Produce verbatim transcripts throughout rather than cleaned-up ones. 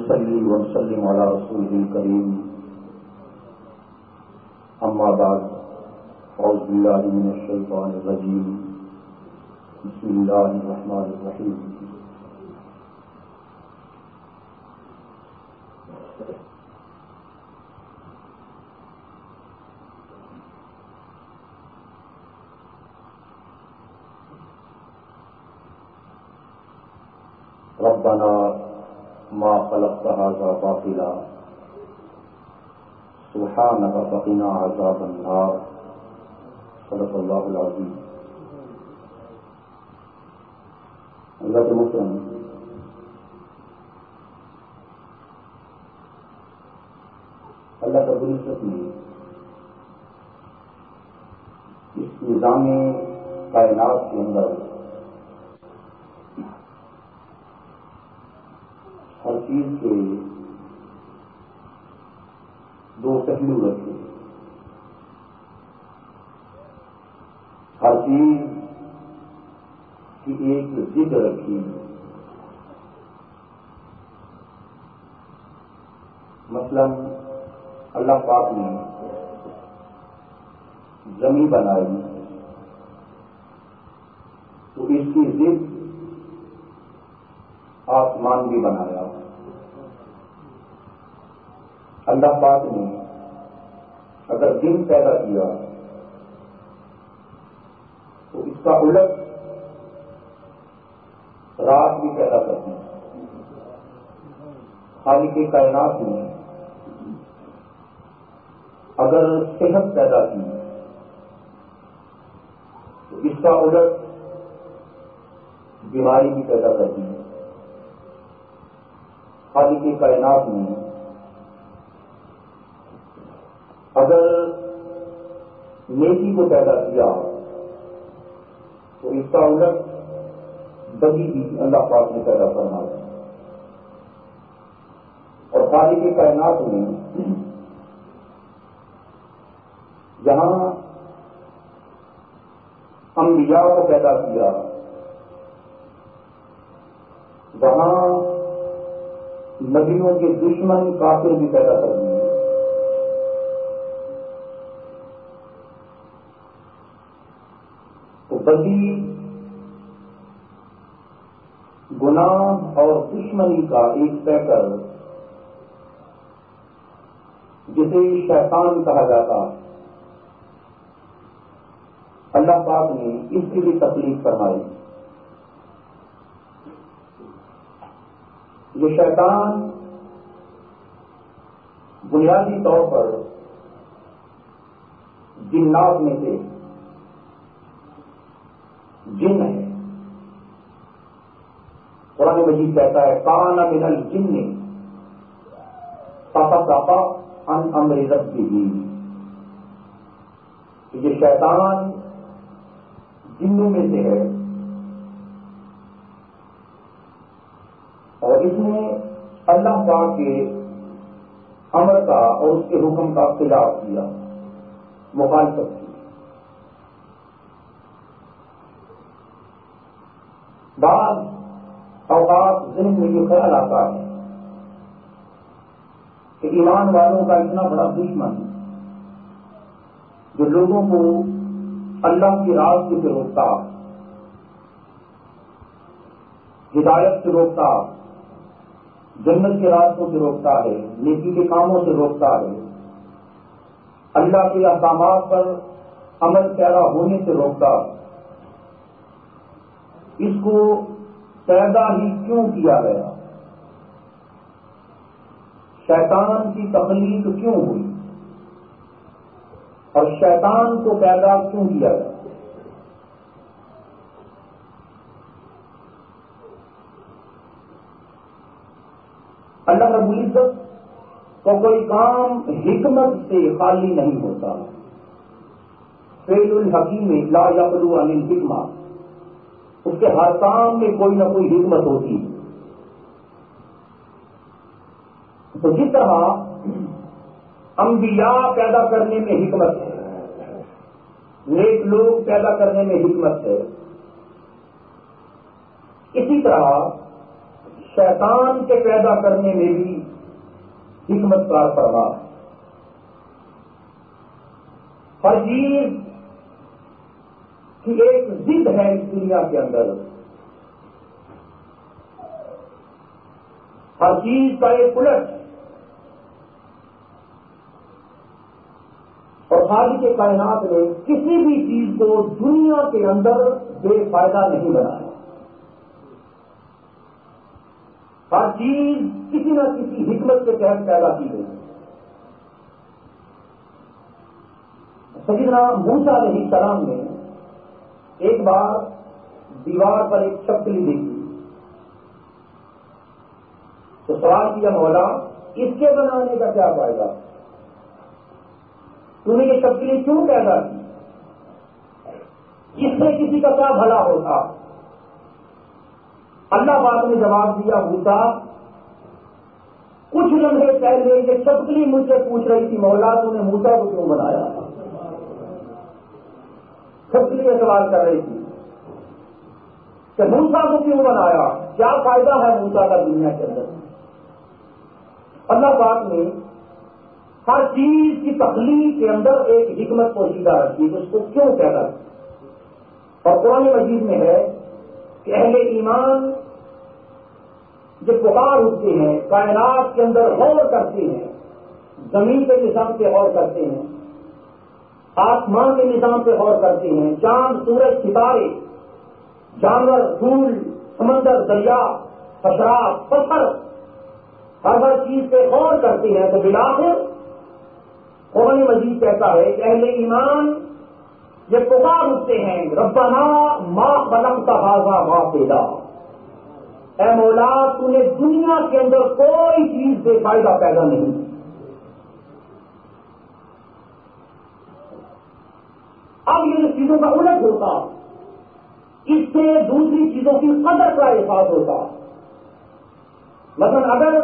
ونصلي ونسلم على رسوله الكريم أما بعد أعوذ بالله من الشيطان الرجيم بسم الله الرحمن الرحيم ربنا ما خلقت هذا باطلا سبحانك فقنا عذاب النار صدق اللہ العظیم. اللہ کے محترم، اللہ رب العزت نے اس نظام کائنات کے اندر ہر چیز کے دو پہلو رکھے. ہر چیز کی ایک ضد رکھی. مثلا اللہ پاک نے زمین بنائی تو اس کی ضد آسمان بھی بنایا. اللہ پاک نے اگر دن پیدا کیا تو اس کا الٹ رات بھی پیدا کر دی. خالق کائنات نے اگر صحت پیدا کی تو اس کا الٹ بیماری بھی پیدا کر دی. خالق کائنات نے اگر نیکی کو پیدا کیا تو اس کا الٹ بدی بھی اللہ پاک نے پیدا کرنا ہے. اور خالق کائنات نے جہاں انبیاء کو پیدا کیا وہاں نبیوں کے دشمن کافر بھی پیدا کر دیے. تو بدی گناہ اور دشمنی کا ایک پیکر جسے شیطان کہا جاتا اللہ پاک نے اس کی بھی تکلیف فرمائی. یہ شیطان بنیادی طور پر جنات میں سے جن ہے. قرآن مجید کہتا ہے کان من الجن ففسق عن امر ربہ. یہ شیطان جنوں میں سے ہے اور اس نے اللہ پاک کے امر کا اور اس کے حکم کا خلاف کیا، مخالفت کی. بعض اوقات ذہن میں یہ خیال آتا ہے کہ ایمان والوں کا اتنا بڑا دشمن جو لوگوں کو اللہ کی راستے سے روکتا، ہدایت سے روکتا، جنت کے راستوں سے روکتا ہے، نیکی کے کاموں سے روکتا ہے، اللہ کے احکامات پر عمل پیرا ہونے سے روکتا، اس کو پیدا ہی کیوں کیا گیا؟ شیطان کی تخلیق کیوں ہوئی اور شیطان کو پیدا کیوں کیا گیا؟ اللہ رب العزت کو کوئی کام حکمت سے خالی نہیں ہوتا. فعل الحکیم لا یخلو عن الحکمہ. اس کے ہر کام میں کوئی نہ کوئی حکمت ہوتی ہے. تو جس طرح انبیاء پیدا کرنے میں حکمت ہے، نیک لوگ پیدا کرنے میں حکمت ہے، اسی طرح شیطان کے پیدا کرنے میں بھی حکمت کار فرما ہے. ہر چیز کی ایک ضد ہے اس دنیا کے اندر، ہر چیز کا ایک الٹ، اور خالق کے کائنات نے کسی بھی چیز کو دنیا کے اندر بے فائدہ نہیں بنایا. ہر چیز کسی نہ کسی حکمت کے تحت پیدا کی گئی. سیدنا موسیٰ علیہ السلام نے ایک بار دیوار پر ایک چھپکلی دیکھی تو سوال کیا، مولا اس کے بنانے کا کیا فائدہ؟ تو نے یہ چھپکلی کیوں پیدا کی؟ اس سے کسی کا کیا بھلا ہوتا؟ اللہ پاک نے جواب دیا، موسیٰ کچھ لمحے پہلے یہ چھپکلی مجھ سے پوچھ رہی تھی، مولا تو نے موسیٰ کو کیوں بنایا؟ چھپکلی یہ سوال کر رہی تھی کہ موسیٰ کو کیوں بنایا، کیا فائدہ ہے موسیٰ کا دنیا کے اندر؟ اللہ پاک نے ہر چیز کی تخلیق کے اندر ایک حکمت پوشیدہ رکھی، اس کو کیوں پیدا کیا؟ اور قرآن مجید میں ہے کہ اہل ایمان جب پکار اٹھتے ہیں، کائنات کے اندر غور کرتے ہیں، زمین کے نظام پہ غور کرتے ہیں، آسمان کے نظام پہ غور کرتے ہیں، چاند، سورج، ستارے، جانور، پھول، سمندر، دریا، حشرات، پتھر، ہر ہر چیز پہ غور کرتے ہیں، تو بالآخر قرآن مجید کہتا ہے کہ اہل ایمان یہ پکار اٹھتے ہیں، ربنا ما خلقت ھذا باطلا، اے مولا تو نے دنیا کے اندر کوئی چیز بے فائدہ پیدا نہیں کی. اب یہ چیزوں کا الٹ ہوتا، اس سے دوسری چیزوں کی قدر کا احساس ہوتا. مثلا اگر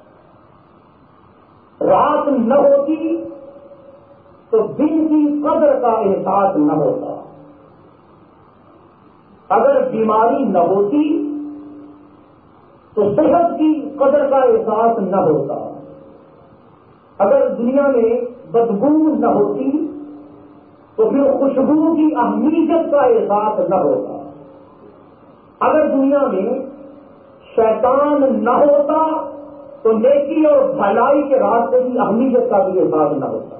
رات نہ ہوتی تو دن کی قدر کا احساس نہ ہوتا، اگر بیماری نہ ہوتی تو صحت کی قدر کا احساس نہ ہوتا، اگر دنیا میں بدبو نہ ہوتی تو پھر خوشبو کی اہمیت کا احساس نہ ہوتا، اگر دنیا میں شیطان نہ ہوتا تو نیکی اور بھلائی کے راستے کی اہمیت کا بھی احساس نہ ہوتا.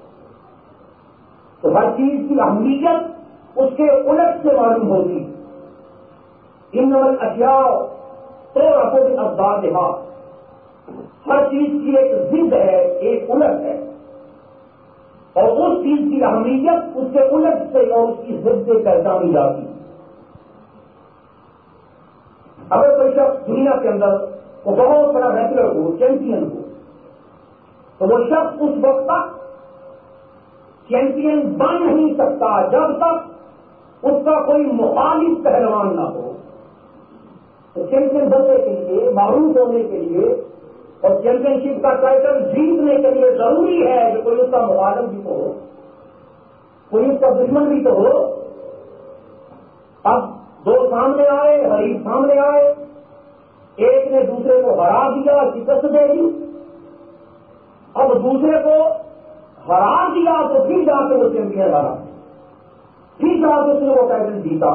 تو ہر چیز کی اہمیت اس کے الٹ سے معلوم ہوتی. انما الاشیاء تعرف باسبابها، ہر چیز کی ایک ضد ہے، ایک الٹ ہے، اور اس چیز کی اہمیت اس کے الٹ سے اور اس کی ضد سے پہچانی جاتی. اگر کوئی شخص دنیا کے اندر وہ بہت بڑا ریسلر ہو، چیمپئن ہو، تو وہ شخص اس وقت تک چیمپئن بن نہیں سکتا جب تک اس کا کوئی مخالف پہلوان نہ ہو. تو چیمپئن بننے کے لیے، معروف ہونے کے لیے اور چیمپئن شپ کا ٹائٹل جیتنے کے لیے ضروری ہے کہ کوئی اس کا مخالف بھی تو ہو، کوئی اس کا دشمن بھی تو ہو. اب دو سامنے آئے، حریف سامنے آئے، ایک نے دوسرے کو ہرا دیا، شکست دے دی. اب دوسرے کو ہرا دیا تو پھر جا کے وہ چیمپئن بنا، پھر جا کے اس نے وہ ٹائٹل جیتا.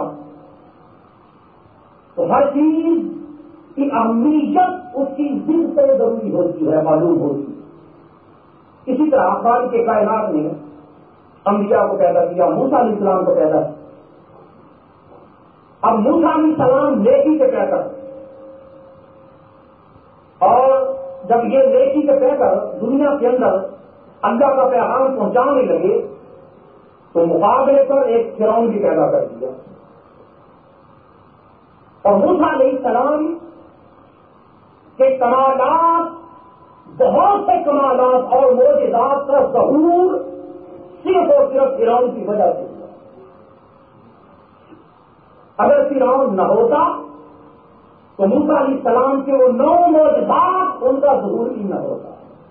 تو ہر چیز کی اہمیت اس کی ضد سے ضروری ہوتی ہے، معلوم ہوتی. اسی طرح خالق کے کائنات نے انبیاء کو پیدا کیا، موسیٰ علیہ السلام کو پیدا کیا. اب موسیٰ علیہ السلام نیکی کے پیکر، اور جب یہ نیکی کے پیکر دنیا کے اندر اللہ کا پیغام پہنچانے لگے تو مقابلے پر ایک فرعون بھی پیدا کر دیا. اور موسیٰ علیہ السلام کے کمالات، بہت سے کمالات اور معجزات کا ظہور صرف اور صرف فرعون کی وجہ سے ہوا. اگر فرعون نہ ہوتا تو موسیٰ علیہ السلام کے وہ نو معجزات ان کا ظہور ہی نہ ہوتا.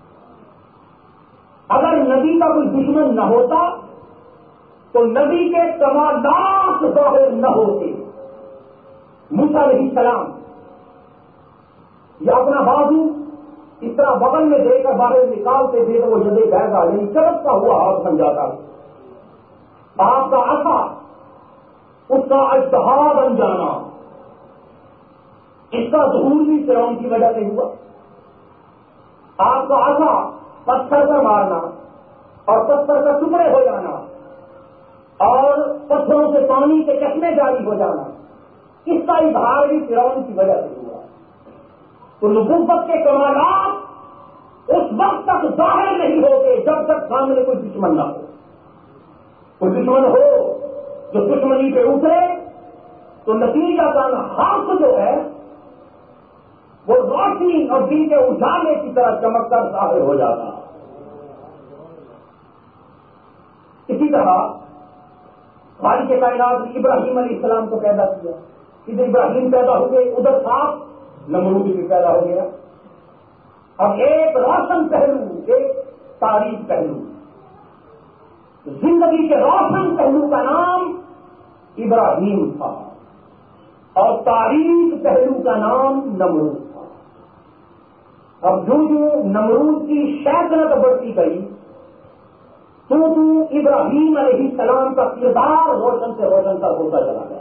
اگر نبی کا کوئی دشمن نہ ہوتا تو نبی کے کمالات ظاہر نہ ہوتے. موسیٰ علیہ السلام یا اپنا بازو اس طرح بغل میں دے کر باہر نکالتے تھے تو وہ جدے بیگا یعنی چلکتا ہوا ہاتھ بن جاتا ہے. آپ کا عصا اس کا اجتہا بن جانا، اس کا ظہور بھی فرعون کی وجہ سے ہوا. آپ کا عصا پتھر پر مارنا اور پتھر کا ٹکڑے ہو جانا اور پتھروں سے پانی کے چشمے جاری ہو جانا، اس کا اظہار بھی فرعون کی وجہ سے ہوا. تو نبوت کے کمالات اس وقت تک ظاہر نہیں ہوتے جب تک سامنے کوئی دشمن نہ ہو. کوئی دشمن ہو جو دشمنی پہ اترے تو نتیجہ کا حق جو ہے وہ روشنی اور دن کے اجالے کی طرح چمک کر ظاہر ہو جاتا. اسی طرح خالق کائنات نے ابراہیم علیہ السلام کو پیدا کیا. ادھر ابراہیم پیدا ہو گئے، ادھر صاف نمرود بھی پیدا ہو گیا. اب ایک روشن پہلو، ایک تاریخ پہلو، زندگی کے روشن پہلو کا نام ابراہیم تھا اور تاریخ پہلو کا نام نمرود تھا. اب جو جو نمرود کی شیطنت بڑھتی گئی تو تو ابراہیم علیہ السلام کا کردار روشن سے روشن تک ہوتا چلا گیا.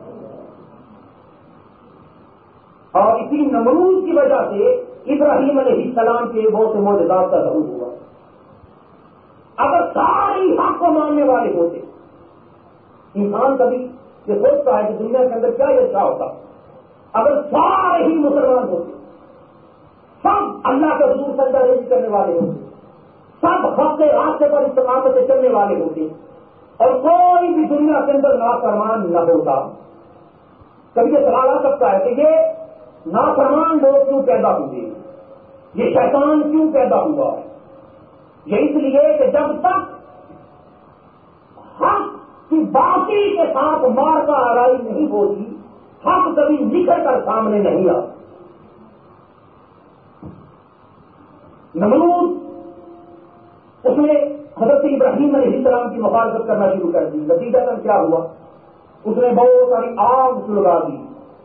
اور اسی نمرود کی وجہ سے ابراہیم علیہ السلام کے بہت سے معجزات کا ظہور ہوا. اگر ساری حق کو ماننے والے ہوتے، انسان کبھی یہ سوچتا ہے کہ دنیا کے اندر کیا یہ اچھا ہوتا، اگر سارے ہی مسلمان ہوتے، سب اللہ کے حضور سجدہ ریزی کرنے والے ہوتے، سب حق کے راستے پر استقامت سے چلنے والے ہوتے اور کوئی بھی دنیا کے اندر نافرمان نہ ہوتا. کبھی یہ سوال آ سکتا ہے کہ یہ نافرمان لوگ کیوں پیدا ہوئے، یہ شیطان کیوں پیدا ہوا ہے؟ یہ اس لیے کہ جب تک حق کی باقی کے ساتھ مار کا آرائی نہیں ہوتی، حق کبھی نکل کر سامنے نہیں آتا. نمرود اس نے حضرت ابراہیم علیہ السلام کی مخالفت کرنا شروع کر دی. نتیجہ تک کیا ہوا؟ اس نے بہت ساری آگ سلگا دی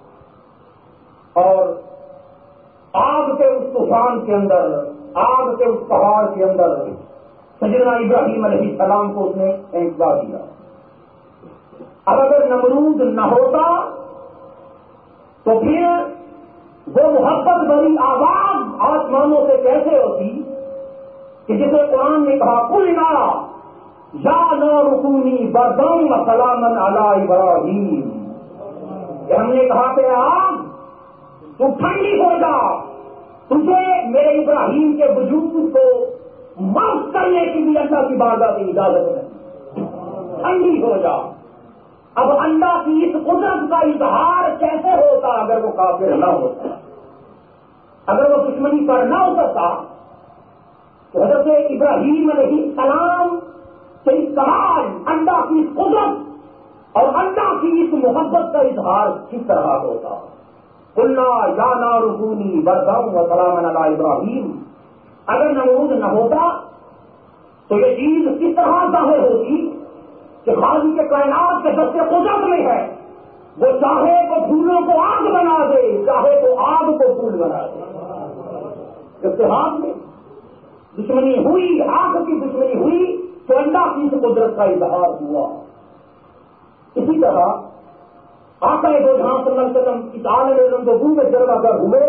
اور آگ کے اس طوفان کے اندر، آگ کے اس پہاڑ کے اندر سیدنا ابراہیم علیہ السلام کو اس نے انتظار دیا. اب اگر نمرود نہ ہوتا تو پھر وہ محبت بھری آواز آسمانوں سے کیسے ہوتی کہ جسے قرآن نے کہا قلنا یا نار کونی بردم وسلاما علی ابراہیم، کہ ہم نے کہا کہ آگ تو ٹھنڈی ہو جا، تجھے میرے ابراہیم کے وجود کو معاف کرنے کی بھی اللہ کی بارگاہ کی اجازت ہے، ٹھنڈی ہو جا. اب اللہ کی اس قدرت کا اظہار کیسے ہوتا اگر وہ کافر نہ ہوتا، اگر وہ دشمنی پر نہ اترتا تو حضرت ابراہیم علیہ السلام کے اس کمال، اللہ کی اس قدرت اور اللہ کی اس محبت کا اظہار کس طرح ہوتا. قلنا یا نار کونی بردا وسلاما علی ابراہیم. اگر نمرود نہ ہوتا تو یہ چیز کس طرح ظاہر ہوتی کہ خالق کے کائنات کے دست قدرت میں ہے، وہ چاہے تو پھولوں کو آگ بنا دے، چاہے تو آگ کو پھول بنا دے. اتحاد میں دشمنی ہوئی، آگ کی دشمنی ہوئی تو اللہ کی اس قدرت کا اظہار ہوا. اسی طرح آقا دو جہاں صلی اللہ علیہ وسلم اس عالم رنگو میں جلوہ گر ہوئے،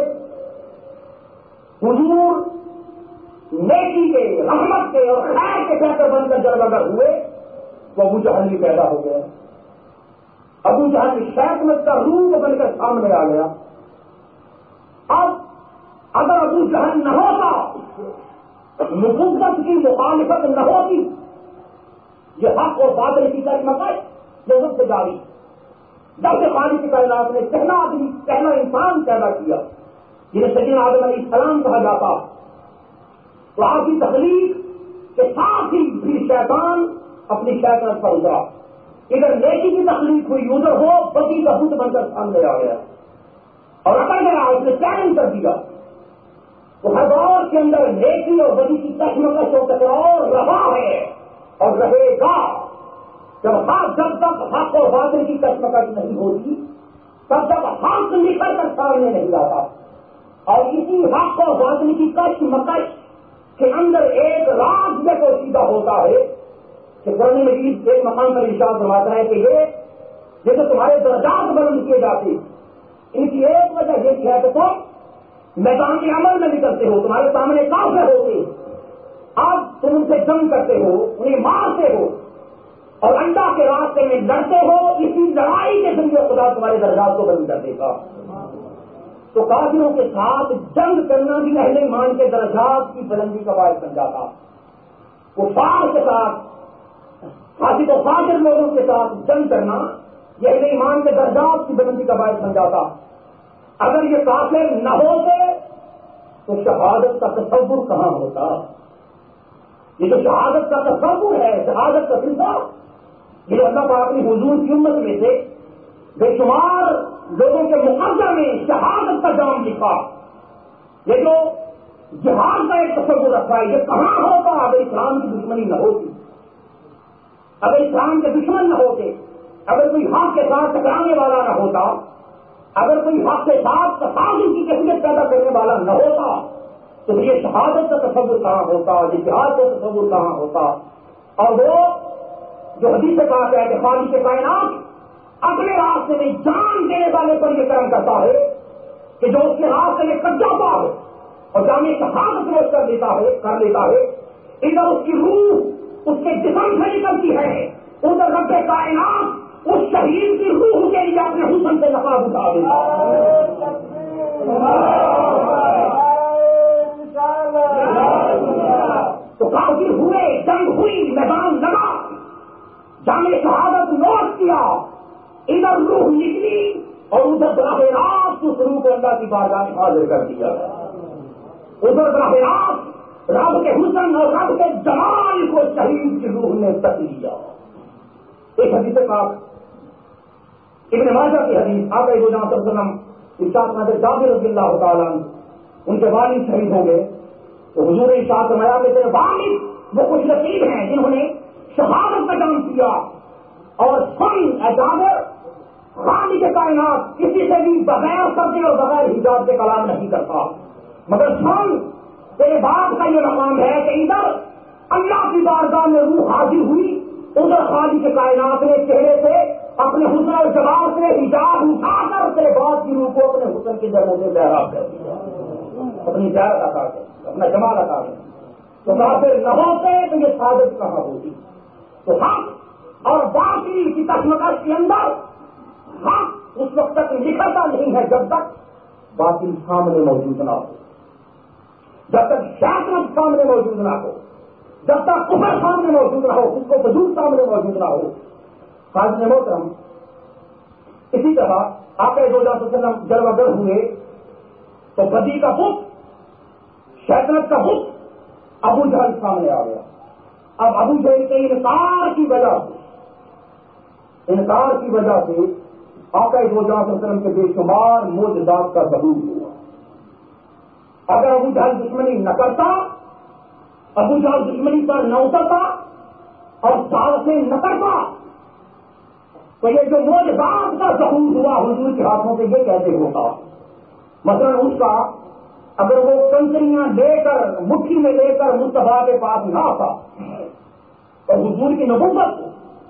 حضور نیکی کے، رحمت کے اور خیر کے بہتر بن کر جلوہ گر ہوئے تو ابو جہل بھی پیدا ہو گیا. ابو جہل شیطنت کا روپ بن کر سامنے آ گیا. اب اگر ابو جہل نہ ہوتا، نبوت کی مخالفت نہ ہوتی، یہ حق اور باطل کی کلمت ہے جو مجھ سے جاری. جب سے خالق کی کائنات نے پہلا آدمی، پہلا انسان پیدا کیا جنہیں سیدنا آدم علیہ السلام کہا جاتا، تو آپ کی تخلیق کے ساتھ ہی پھر شیطان اپنی شیطنت پر اترا. ادھر نیکی کی تخلیق ہوئی، ادھر ہو بدی کا بت بن کر سامنے آ گیا اور اکڑ گیا، اس نے چیلنج کر دیا. تو ہر دور کے اندر نیکی اور بدی کی کشمکش و ٹکراؤ رہا ہے اور رہے گا. جب حق جب تک حق اور باطل کی کشمکش نہیں ہوتی تب تک حق نکل کر سامنے نہیں آتا. اور اسی حق اور باطل کی کش مکش کے اندر ایک راز میں پوشیدہ ہوتا ہے کہ قرآن مجید ایک مقام پر ارشاد فرماتا ہے کہ یہ یہ تو تمہارے درجات بلند کیے جاتے ان کی ایک وجہ یہ ہے کہ تم میدان کے عمل میں نکلتے ہو، تمہارے سامنے کافر ہوتے، اب تم ان سے جنگ کرتے ہو، انہیں مارتے ہو اور اللہ کے راستے میں لڑتے ہو، اسی لڑائی کے ذریعے خدا تمہارے درجات کو بلند کر دے گا۔ تو کافروں کے ساتھ جنگ کرنا بھی اہل ایمان کے درجات کی بلندی کا باعث بن جاتا، کفار کے ساتھ فاسق و فاجر لوگوں کے ساتھ جنگ کرنا یہ اہل ایمان کے درجات کی بلندی کا باعث بن جاتا۔ اگر یہ کافر نہ ہوتے تو شہادت کا تصور کہاں ہوتا؟ یہ جو شہادت کا تصور ہے، شہادت کا سلسلہ، یہ اللہ پاک نے حضور کی امت میں سے بے شمار لوگوں کے مقدمے میں شہادت کا جام لکھا۔ یہ جو جہاد کا ایک تصور رکھا ہے، یہ کہاں ہوتا اگر اسلام کی دشمنی نہ ہوتی، اگر اسلام کے دشمن نہ ہوتے، اگر کوئی حق کے ساتھ ٹکرانے والا نہ ہوتا، اگر کوئی حق کے ساتھ تصادم کی کیفیت پیدا کرنے والا نہ ہوتا تو یہ شہادت کا تصور کہاں ہوتا، یہ جہاد کا تصور کہاں ہوتا؟ اور وہ جو حدیث سے کہا گیا کہ خالق کائنات اپنے راستے میں جان دینے والے پر یہ کرم کرتا ہے کہ جو اس کے راستے میں کٹ جاتا ہے اور جامع شہادت روز کر لیتا ہے کر لیتا ہے ادھر اس کی روح اس کے جسم سے نکلتی ہے، ادھر رب کائنات اس شہید کی روح کے لیے اپنے حسن سے نقاب اٹھا دیتا تو کافی ہوئے، جنگ ہوئی، میدان لگا، جامع شہادت نوٹ کیا، ادھر روح نکلی اور ادھر براہ راست اس روح کو اللہ کی بارگاہ میں حاضر کر دیا، ادھر براہ راست رب کے حسن اور رب کے جمال کو شہید کی روح نے تک لیا۔ ایک حدیث پاک ابن ماجہ کی حدیث، آقا دو جہاں صلی اللہ علیہ وسلم ارشاد فرماتے جابر رضی اللہ تعالیٰ ان کے والد شہید ہو گئے تو حضور نے ارشاد فرمایا کہ تیرے والد وہ خوش نصیب ہیں جنہوں نے شہادت کا کام کیا، اور سن اے جابر خالق کائنات کسی سے بھی بغیر سبزے اور بغیر حجاب کے کلام نہیں کرتا، مگر سن تیرے باپ کا یہ مقام ہے کہ ادھر اللہ کی بارگاہ میں روح حاضر ہوئی، ادھر خالق کائنات نے چہرے سے اپنے حسن اور جمال سے حجاب اٹھا کر تیرے باپ کی روح کو اپنے حسن کی جگہوں سے سیراب کر دیا، اپنی زیارت عطا کر، اپنا جمال عطا کر۔ تو کافر نہ ہوتے تو یہ شہادت کہاں ہوتی؟ تو حق اور باطل کی کشمکش کے اندر حق اس وقت تک نکلتا نہیں ہے جب تک باطل سامنے موجود نہ ہو، جب تک شیطنت سامنے موجود نہ ہو، جب تک کفر سامنے موجود نہ ہو، اس کو وجود سامنے موجود نہ ہو۔ قاضی محترم اسی طرح آقا دو ہزار وسلم جلوہ گر ہوئے تو بدی کا بت، شیطنت کا بت ابو جہل سامنے آ گیا۔ اب ابو جہل کے انکار کی وجہ سے انکار کی وجہ سے آقا دو ہزار وسلم کے بے شمار معجزات کا ظہور ہوا۔ اگر ابو جہل دشمنی نہ کرتا، ابو جہل دشمنی پر نہ اترتا اور سال سے نہ کرتا تو یہ جو معجزات کا ظہور ہوا حضور کے ہاتھوں سے یہ کیسے ہوتا؟ مثلا اس کا اگر وہ کنکریاں لے کر مٹھی میں لے کر مصطفیٰ کے پاس نہ آتا اور حضور کی نبوت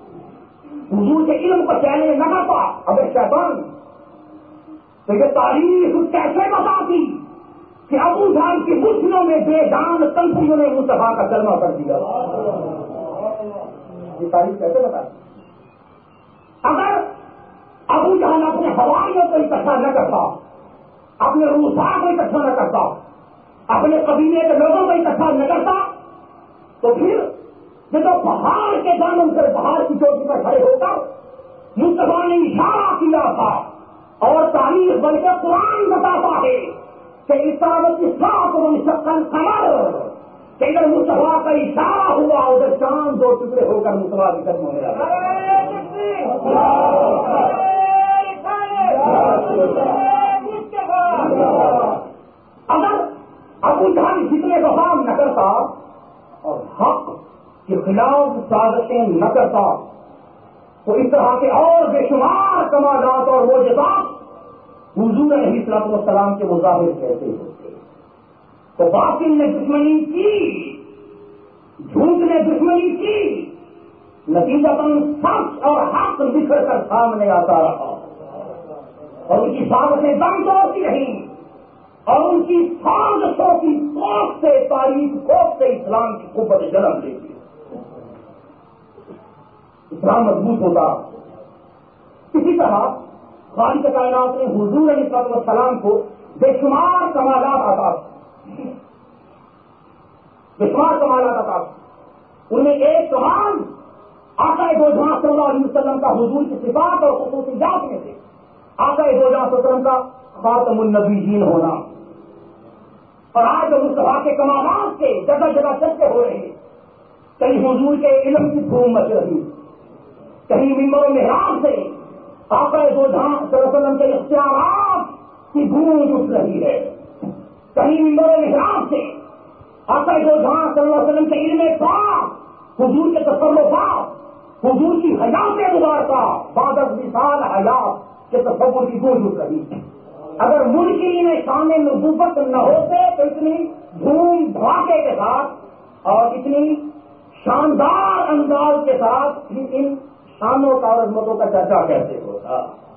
حضور کے علم کو چیلنج نہ کرتا اگر شیطان، تو یہ تاریخ کیسے بتاتی کہ ابو جہل کی مٹھیوں میں بے جان کنکریوں نے مصطفیٰ کا کلمہ کر دیا؟ یہ تاریخ کیسے بتاتی؟ اگر ابو جہل اپنے حواریوں کو اکٹھا نہ کرتا، اپنے روسا کو اکٹھا نہ کرتا، اپنے قبیلے کے لوگوں کو اکٹھا نہ کرتا تو پھر یہ تو پہاڑ کے دامن سے پہاڑ کی چوٹی پر کھڑے ہو کر مصطفیٰ نے اشارہ کیا تھا، اور تاریخ بلکہ قرآن بتاتا ہے کہ اس طرح کی سات و شکل قمر کہ ادھر مصطفیٰ کا اشارہ ہوا ادھر چاند دو ٹکڑے ہو کر مصطفیٰ کی قدموں میں آیا۔ اگر ابو جہل جتنے وفام نہ کرتا اور حق کے خلاف سازشیں نہ کرتا تو اس طرح کے اور بے شمار کمالات اور معجزات حضور علیہ الصلوۃ والسلام کے مظاہر کیسے ہوتے؟ تو باطل نے دشمنی کی، جھوٹ نے دشمنی کی، نتیجتاً سچ اور حق بکھر کر سامنے آتا رہا اور ان کی سازشیں دم توڑتی رہیں اور ان کی سازشوں کی کوف سے تاریخ کوف سے اسلام کی قوت جنم لیتی، اسلام مضبوط ہوتا۔ اسی طرح خالق کائنات نے حضور علیہ الصلوۃ والسلام کو بے شمار کمالات عطا کی، بے شمار کمالات عطا کی۔ ان میں ایک کمال آقا دو جہاں صلی اللہ علیہ وسلم کا حضور کی صفات اور خصوصیات میں سے آقا دو جہاں صلی اللہ علیہ وسلم کا خاتم النبیین ہونا، اور آج مصطفیٰ کے کمالات کے جگہ جگہ چرچے ہو رہے ہیں۔ کہیں حضور کے علم کی دھوم مچ رہی، کہیں ممبر و محراب سے آقا دو جہاں صلی اللہ علیہ وسلم کے اختیارات کی دھوم اٹھ رہی ہے، کہیں ممبر و محراب سے آقا دو جہاں صلی اللہ علیہ وسلم کے علم پاک، حضور کے تصرفات، حضور کی حیات مبارکہ بعد از وصال حیات کے تصور کی گونج اٹھ رہی ہے۔ اگر منکرین شان نبوت نہ ہوتے تو اتنی دھوم دھماکے کے ساتھ اور اتنی شاندار انداز کے ساتھ ان شانوں کا اور عظمتوں کا چرچا کیسے ہوتا؟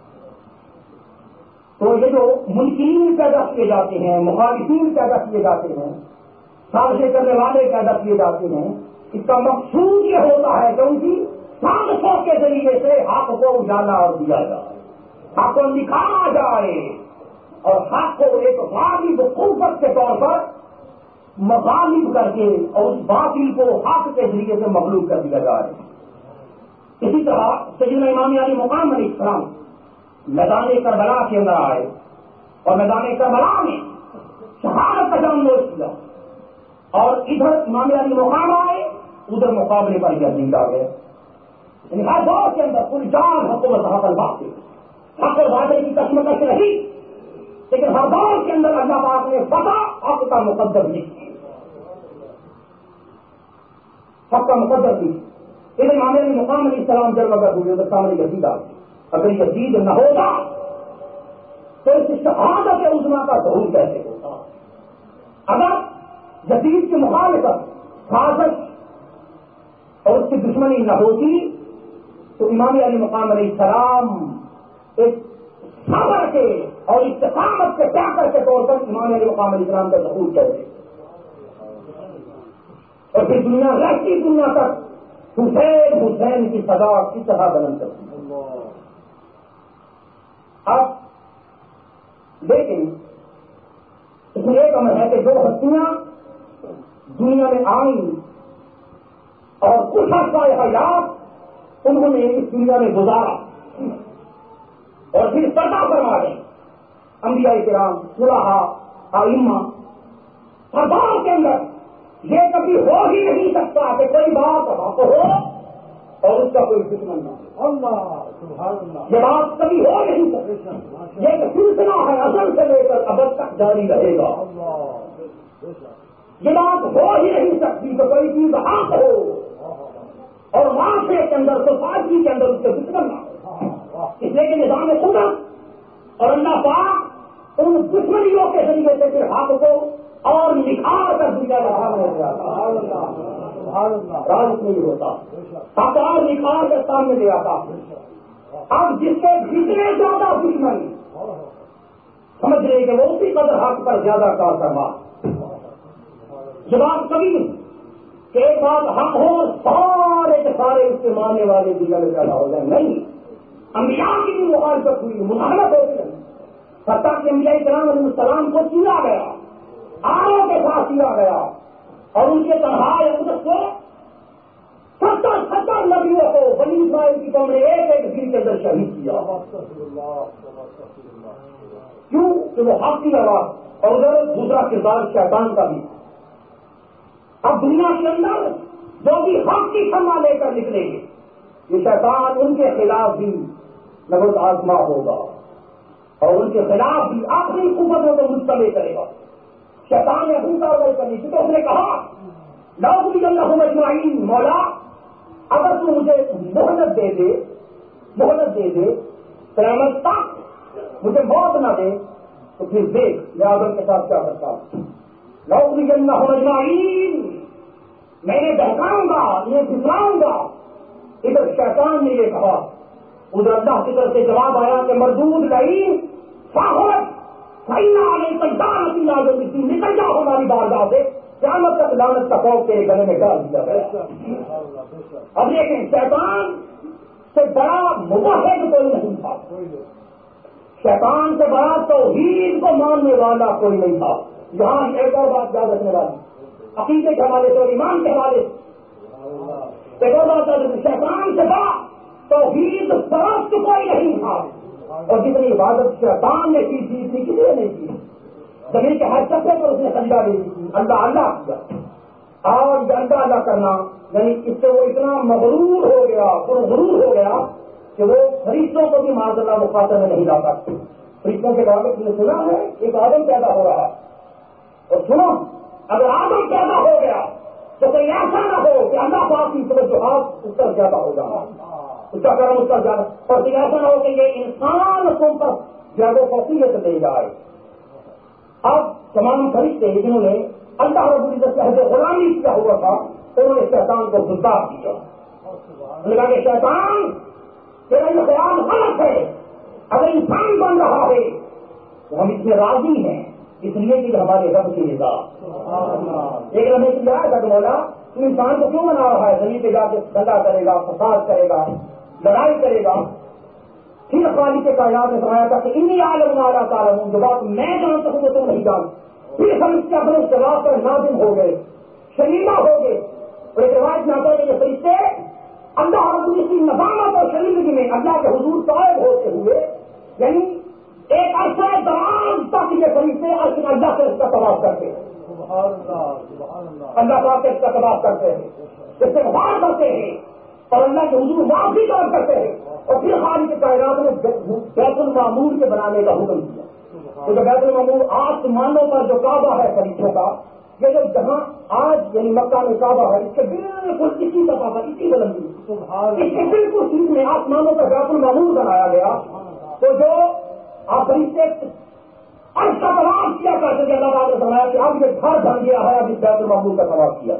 تو یہ جو منکرین پیدا کیے جاتے ہیں، مخالفین پیدا کیے جاتے ہیں، سازشیں کرنے والے پیدا کیے جاتے ہیں، اس کا مقصود یہ ہوتا ہے کہ ان کی سازشوں کے ذریعے سے حق کو اجالا اور دیا جائے، حق کو نکھارا جائے اور حق کو ایک غالب قوت کے طور پر مغالب کر کے اور اس باطل کو حق کے ذریعے سے مغلوب کر دیا جائے۔ اسی طرح سیدنا امام علی مقام علیہ السلام میدان کربلا کے اندر آئے اور میدان کربلا میں شہادت کا جام نوش کیا، اور ادھر امام علی مقام آئے، ادھر مقابلے پر یزید آ گئے۔ یعنی ہر دور کے اندر کل جان حکومت حق الباطل، حق اور باطل کی کشمکش رہی، لیکن ہر دور کے اندر اللہ پاک نے فتح حق کا مقدر لکھی، حق کا مقدر لکھی۔ ادھر امام علی مقام علیہ السلام جب اگر ہوئے ادھر سامنے یزید آ گئے، اگر یزید نہ ہوگا تو اس شہادت عظمیٰ کا ظہور کیسے ہوتا؟ اگر یزید کی مخالفت، سازش اور اس کی دشمنی نہ ہوتی تو امام علی مقام علیہ السلام ایک صبر کے اور استقامت کے پیکر کے طور پر امام علی مقام علیہ السلام کا ظہور کیسے، اور پھر دنیا رہتی دنیا تک حسین حسین کی سزا کس طرح بلند کرتی۔ اب لیکن اس میں ایک امر ہے کہ جو ہستیاں دنیا میں آئیں اور کچھ عرصہ حیات انہوں نے اس دنیا میں گزارا اور پھر سزا فرما دیں، انبیاء کرام، صلحاء، ائمہ، ہر دور کے اندر یہ کبھی ہو ہی نہیں سکتا کہ کوئی بات حق ہو اور اس کا کوئی دشمن نہ ہو۔ اللہ سبحان اللہ، یہ بات کبھی ہو نہیں سکتی، یہ ایک سلسلہ ہے ازل سے لے کر ابد تک جاری رہے گا۔ یہ بات ہو ہی نہیں سکتی کہ کوئی چیز حق ہو اور معاشرے کے اندر، سوسائٹی کے اندر اس کے دشمن نہ ہو، اس لیے کہ نظام قدرت اور اللہ پاک ان دشمنیوں کے ذریعے سے پھر حق کو اور نکھار کر دیا رہا ہے۔ راز نہیں ہوتا، حق اور نکھار کے سامنے لے آتا۔ اب جس کے جتنے زیادہ دشمن سمجھ رہے کہ وہ اسی قدر حق پر زیادہ کار کروا، یہ بات کبھی نہیں کہ ایک بات حق ہو سارے کے سارے اس کے ماننے والے دیگر میں پیدا ہو جائیں، نہیں۔ انبیاء کی بھی مخالفت ہوئی، مخالفت ہوتی ہے، حتیٰ کہ انبیاء کرام علیہ السلام کو چیرا گیا، آروں کے ساتھ چیرا گیا، اور ان کے تنہائی ادھر سے ستر ستر نبیوں کو بنی اسرائیل کی قوم نے ایک ایک دن کے اندر شہید کیا۔ کیوں کہ وہ حق کی آواز، اور ادھر دوسرا کردار شیطان کا بھی۔ اب دنیا کے اندر جو بھی حق کی سما لے کر نکلیں گے، یہ شیطان ان کے خلاف بھی نبض آزما ہوگا اور ان کے خلاف بھی آخری قوتوں کو مستعمل کرے گا۔ شیطان نے اپنی کاروائی کرنی تھی تو اس نے کہا لاؤ اللہ اجمعین، مولا اگر تو مجھے مہلت دے دے مہلت دے دے قیامت تک مجھے موت نہ دے تو پھر دیکھ میں آدم کے ساتھ کیا کرتا ہوں. لَأُغْوِيَنَّهُمْ أَجْمَعِينَ، میں نے بہکاؤں گا، انہیں پھسلاؤں گا. ادھر شیطان نے یہ کہا، ادھر اللہ کی طرف سے جواب آیا کہ مردود لئیم فاخرج فإِنَّ عَلَيْكَ اللَّعْنَةَ إِلَىٰ يَوْمِ الدِّينِ، نکل جا ہماری بارگاہ سے، قیامت تک لعنت کا خوف تیرے گلے میں ڈال دیا گیا. اب لیکن شیطان سے بڑا موحد کوئی نہیں تھا، شیطان سے بڑا توحید کو ماننے والا کوئی نہیں تھا. یہاں ایک اور بات یاد رکھنے والی، عقیدے کے حوالے سے اور ایمان کے حوالے سے ایک اور بات یاد رکھنے، شیطان سے بڑا توحید پرست کوئی نہیں تھا. اور جتنی عبادت شیطان نے کی تھی کسی نے نہیں کی. زمین کے ہر چکے پر اس نے سجدہ دے دی، اللہ اللہ کیا. اور یہ اللہ اللہ کرنا یعنی اس سے وہ اتنا مغرور ہو گیا، غرور ہو گیا کہ وہ فرشتوں کو بھی معاذ اللہ مخاطب میں نہیں لاتا. فرشتوں کے بارے میں سنا ہے ایک آدم پیدا ہو رہا، اور سنو اگر آدم پیدا ہو گیا تو کوئی ایسا نہ ہو کہ اللہ پاک کی توجہات اس پر زیادہ ہو جانا، اس کا کرم اس پر زیادہ، اور پھر ایسا نہ ہو کہ یہ انسان تم پر زیادہ فوقیت دے جائے. اب تمام فرشتے جنہوں نے اللہ رب العزت سے غلامی کیا ہوا تھا انہوں نے شیطان کو گزار کیا. انہوں نے کہا کہ شیطان تیرا یہ خیال غلط ہے، اگر انسان بن رہا ہے تو ہم اس میں راضی ہیں اس لیے کہ ہمارے رب کی رضا. ایک رہنے کی آیا تھا کہ مولا تو انسان کو کیوں بنا رہا ہے، زمین پہ جا کے دنگا کرے گا، فساد کرے گا، لڑائی کرے گا. پھر خالی کے کائنات نے سمایا تھا کہ انی عالم والا تعلم، جو بات میں جانتا ہوں وہ تم نہیں جان. پھر ہم اس کے اپنے جواب پر نازم ہو گئے، شریمہ ہو گئے. اور ایک روایت میں آتا ہے کہ یہ فرشتے اللہ رب العزت کی نظامت اور شریمگی میں اللہ کے حضور قائم ہوتے ہوئے، یعنی ایک عرصہ دراز تک یہ فرشتے اللہ سے اس کا طواف کرتے ہیں، اللہ پاک سے اس کا طواف کرتے ہیں، استغفار کرتے ہیں اور اللہ کے حضور معافی طلب کرتے ہیں. اور پھر خالق کے کائنات نے بیت المعمور کے بنانے کا حکم دیا. تو جو بیت المعمور آسمانوں پر جو کعبہ ہے فرشتوں کا، یہ جو جہاں آج یعنی مکہ میں کعبہ ہے، اس کے بالکل اسی دفعہ پر اسی بلندی اس کے بالکل چیز میں آسمانوں پر بیت المعمور بنایا گیا. تو جو آپ فرشتے عرش کا طواف کیا کرتے تھے، اللہ تعالیٰ نے فرمایا کہ اب یہ گھر بن گیا ہے، اب اس بیت المعمور کا طواف کیا.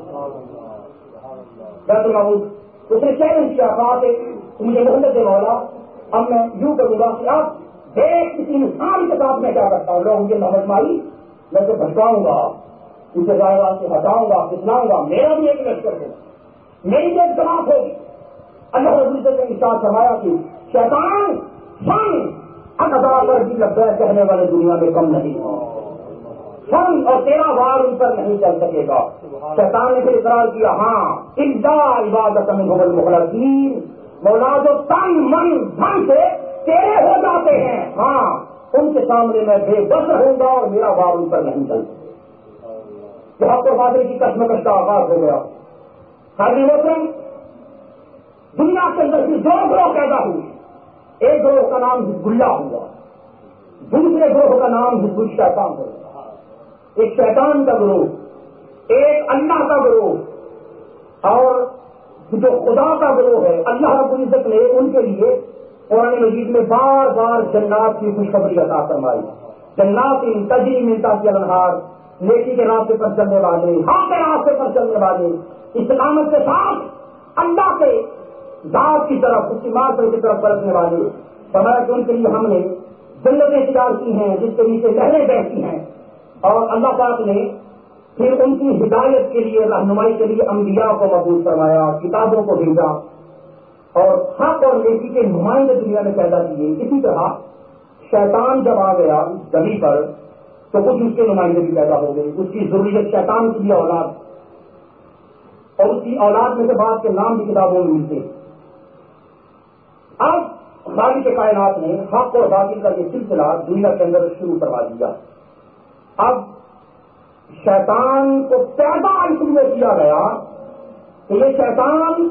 بیت المعمور اس نے چیلنج کیا، کہا کہ مجھے محمد دے مولا اب میں یوں کروں گا کہ آپ دیکھ کسی انسان کے ساتھ میں کیا کرتا ہوں، لوگ مجھے محمد مائی میں تو بھٹکاؤں گا، اسے جائے سے ہٹاؤں گا، پھسلاؤں گا، میرا بھی ایک لشکر ہوگا، میری جو اختلاف ہوگی. اللہ رب العزت نے ارشاد فرمایا کہ شیطان فن ادا پر بھی لگتا ہے کہنے والے دنیا میں کم نہیں ہو، فن اور تیرا وار ان پر نہیں چل سکے گا. شیطان نے پھر اقرار کیا، ہاں الا عبادت منهم المخلصین، مولا جو تن من دھن سے تیرے ہو جاتے ہیں، ہاں ان کے سامنے میں بے بس رہوں گا اور میرا وار ان پر نہیں چل سکے. یہاں پر بادل کی کشمکش کا آغاز ہو گیا. حاضر محترم، دنیا کے اندر بھی دو گروہ پیدا ہوئے. ایک گروہ کا نام حزب اللہ ہوا، دوسرے گروہ کا نام حزب الشیطان ہوا. ایک شیطان کا گروہ، ایک اللہ کا گروہ. اور جو خدا کا گروہ ہے اللہ رب العزت نے ان کے لیے قرآن مجید میں بار بار جنات کی خوشخبری عطا فرمائی. جنات تجری من تحتها الانہار، نیکی کے راستے پر چلنے والے، حق کے راستے پر چلنے والے، استقامت کے ساتھ اللہ کے ذات کی طرف، اس کی معرفت کی طرف برتنے والے. فرمایا کہ ان کے لیے ہم نے جنتیں تیار کی ہیں جس کے نیچے نہریں بہتی ہیں. اور اللہ پاک نے پھر ان کی ہدایت کے لیے، رہنمائی کے لیے انبیاء کو مبعوث فرمایا، کتابوں کو بھیجا اور حق اور نیکی کے نمائندے دنیا میں پیدا کیے. اسی طرح شیطان جب آ گیا زمین پر تو کچھ اس کے نمائندے بھی پیدا ہو گئے. اس کی ضروریت شیطان کی بھی اولاد، اور اس کی اولاد میں سے بعض کے نام بھی کتابوں میں ملتے. اب خالق کے کائنات نے حق اور باطل کا یہ سلسلہ دنیا کے اندر شروع کروا دیا. اب شیطان کو پیدا اس لیے کیا گیا کہ یہ شیطان